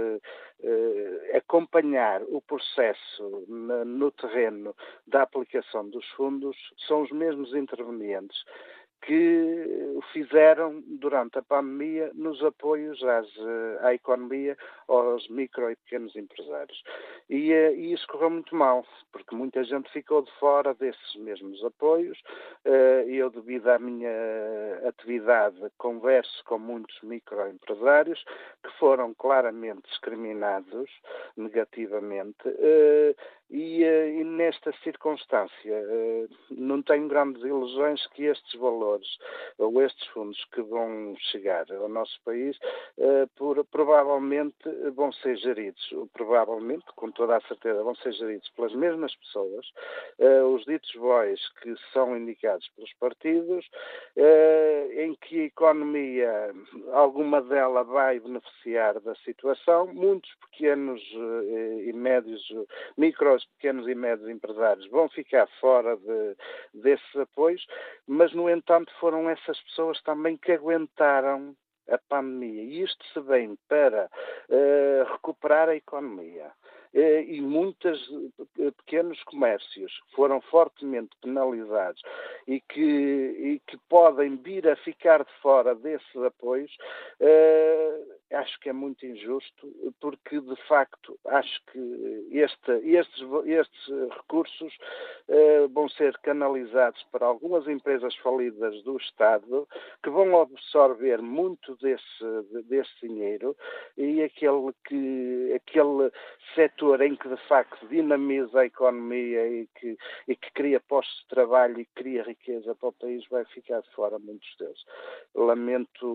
acompanhar o processo no terreno da aplicação dos fundos são os mesmos intervenientes que o fizeram durante a pandemia nos apoios à economia, aos micro e pequenos empresários. E isso correu muito mal, porque muita gente ficou de fora desses mesmos apoios. Eu, devido à minha atividade, converso com muitos microempresários que foram claramente discriminados negativamente. E nesta circunstância não tenho grandes ilusões que estes valores ou estes fundos que vão chegar ao nosso país provavelmente vão ser geridos, provavelmente, com toda a certeza, vão ser geridos pelas mesmas pessoas, os ditos boys que são indicados pelos partidos, em que a economia, alguma dela vai beneficiar da situação, muitos pequenos e médios, micros, pequenos e médios empresários vão ficar fora desses apoios, mas, no entanto, foram essas pessoas também que aguentaram a pandemia. E isto se vem para recuperar a economia. E muitos pequenos comércios foram fortemente penalizados e que podem vir a ficar de fora desses apoios. Acho que é muito injusto, porque de facto acho que estes recursos vão ser canalizados para algumas empresas falidas do Estado, que vão absorver muito desse dinheiro, e aquele setor em que de facto dinamiza a economia e que cria postos de trabalho e cria riqueza para o país vai ficar de fora, muitos deles. Lamento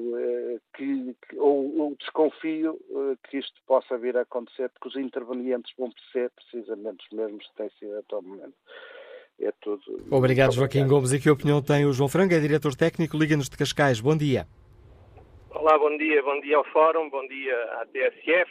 ou desconfio que isto possa vir a acontecer, porque os intervenientes vão ser precisamente os mesmos que têm sido até o momento. É tudo. Obrigado, Joaquim Gomes. E que opinião tem o João Frango, é diretor técnico, Liga-nos de Cascais. Bom dia. Olá, bom dia ao Fórum, bom dia à TSF.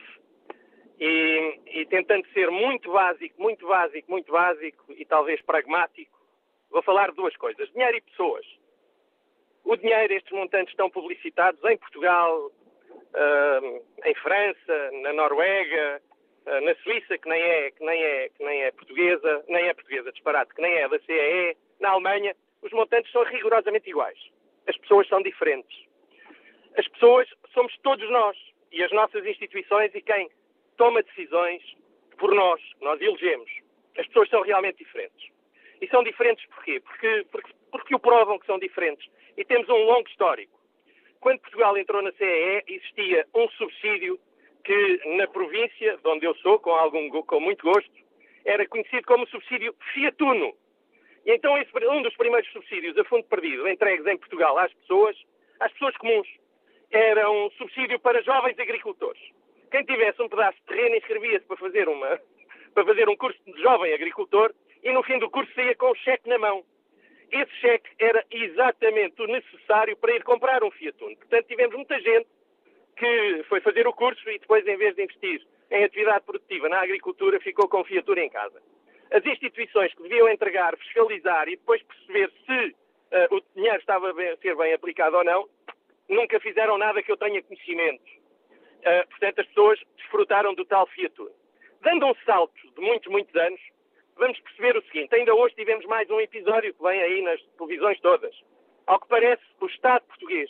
E tentando ser muito básico e talvez pragmático, vou falar de duas coisas: dinheiro e pessoas. O dinheiro, estes montantes estão publicitados em Portugal, em França, na Noruega, na Suíça, que nem é portuguesa, disparate, que nem é da CEE, na Alemanha. Os montantes são rigorosamente iguais. As pessoas são diferentes. As pessoas somos todos nós, e as nossas instituições, e quem toma decisões por nós elegemos. As pessoas são realmente diferentes. E são diferentes porquê? Porque o provam que são diferentes. E temos um longo histórico. Quando Portugal entrou na CEE, existia um subsídio que na província, de onde eu sou, com muito gosto, era conhecido como subsídio Fiat Uno. E então um dos primeiros subsídios a fundo perdido entregues em Portugal às pessoas comuns, era um subsídio para jovens agricultores. Quem tivesse um pedaço de terreno inscrevia-se para fazer um curso de jovem agricultor e no fim do curso saía com um cheque na mão. Esse cheque era exatamente o necessário para ir comprar um Fiat Uno. Portanto, tivemos muita gente que foi fazer o curso e depois, em vez de investir em atividade produtiva na agricultura, ficou com o Fiat Uno em casa. As instituições que deviam entregar, fiscalizar e depois perceber se o dinheiro estava a ser bem aplicado ou não, nunca fizeram nada que eu tenha conhecimento. Portanto, as pessoas desfrutaram do tal Fiat Uno. Dando um salto de muitos, muitos anos, vamos perceber o seguinte. Ainda hoje tivemos mais um episódio que vem aí nas televisões todas. Ao que parece, o Estado português,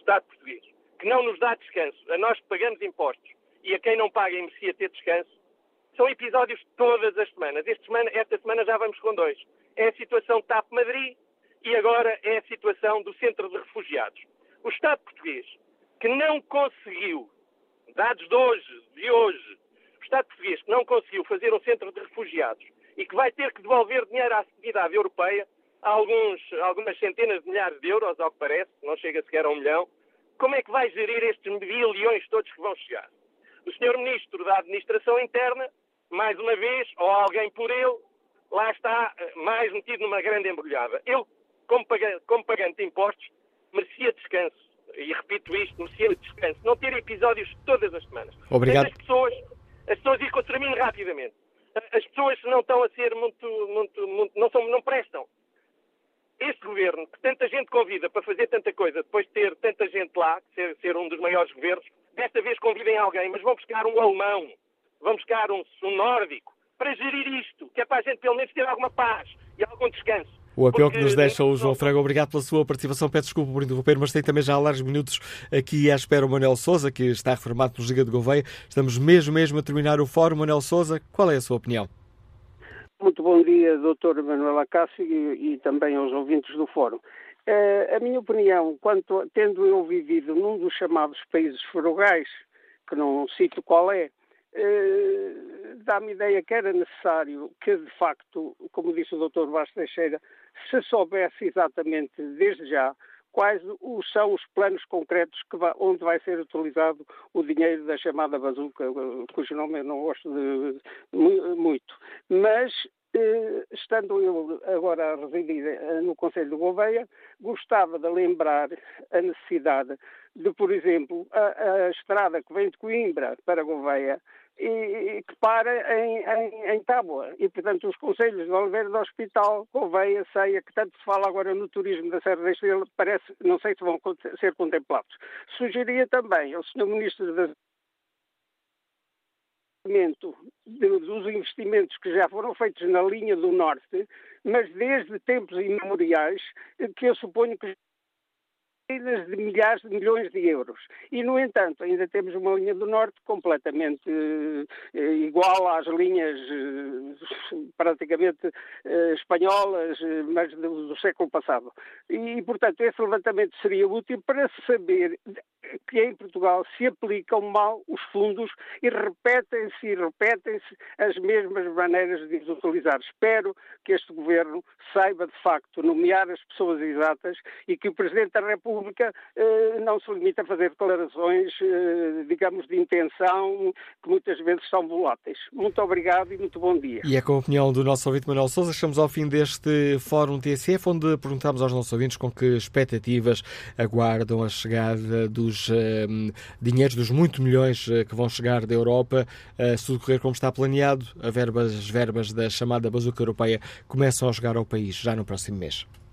que não nos dá descanso, a nós que pagamos impostos e a quem não paga e merecia ter descanso, são episódios todas as semanas. Esta semana já vamos com 2. É a situação de TAP Madrid e agora é a situação do Centro de Refugiados. O Estado português, que não conseguiu, dados de hoje, o Estado português que não conseguiu fazer um Centro de Refugiados e que vai ter que devolver dinheiro à comunidade europeia, algumas centenas de milhares de euros, ao que parece, não chega sequer a 1 milhão, como é que vai gerir estes bilhões todos que vão chegar? O Sr. Ministro da Administração Interna, mais uma vez, ou alguém por ele, lá está mais metido numa grande embrulhada. Ele, como pagante de impostos, merecia descanso. E repito isto, merecia descanso. Não ter episódios todas as semanas. Obrigado. As pessoas, e termino rapidamente. As pessoas não estão a ser não prestam. Este governo, que tanta gente convida para fazer tanta coisa, depois de ter tanta gente lá, ser um dos maiores governos, desta vez convidem alguém, mas vão buscar um alemão, vão buscar um nórdico, para gerir isto, que é para a gente pelo menos ter alguma paz e algum descanso. O apelo que nos deixa o João Fraga. Obrigado pela sua participação. Peço desculpa por interromper, mas tem também já há largos minutos aqui à espera o Manuel Sousa, que está reformado no Giga de Gouveia. Estamos mesmo a terminar o fórum. Manuel Sousa, qual é a sua opinião? Muito bom dia, Dr. Manuel Acácio, e também aos ouvintes do fórum. A minha opinião, tendo eu vivido num dos chamados países frugais, que não cito qual é, dá-me ideia que era necessário que, de facto, como disse o Dr. Vasco Teixeira, se soubesse exatamente, desde já, quais são os planos concretos onde vai ser utilizado o dinheiro da chamada bazuca, cujo nome eu não gosto muito. Mas, estando eu agora a residir no Concelho de Gouveia, gostava de lembrar a necessidade de, por exemplo, a estrada que vem de Coimbra para Gouveia e que para em Tábua. E, portanto, os concelhos de Oliveira do Hospital, Gouveia, Ceia, que tanto se fala agora no turismo da Serra da Estrela, não sei se vão ser contemplados. Sugeria também ao Sr. Ministro dos investimentos que já foram feitos na linha do Norte, mas desde tempos imemoriais, que eu suponho que de milhares de milhões de euros. E, no entanto, ainda temos uma linha do Norte completamente igual às linhas praticamente espanholas, mas do século passado. E, portanto, esse levantamento seria útil para saber que em Portugal se aplicam mal os fundos e repetem-se as mesmas maneiras de os utilizar. Espero que este Governo saiba, de facto, nomear as pessoas exatas e que o Presidente da República não se limita a fazer declarações, digamos, de intenção, que muitas vezes são voláteis. Muito obrigado e muito bom dia. E é com a opinião do nosso ouvinte Manuel Sousa, chegamos ao fim deste Fórum TSF, onde perguntamos aos nossos ouvintes com que expectativas aguardam a chegada dos dinheiros, dos muitos milhões que vão chegar da Europa, se tudo correr como está planeado. As verbas da chamada bazuca europeia começam a chegar ao país já no próximo mês.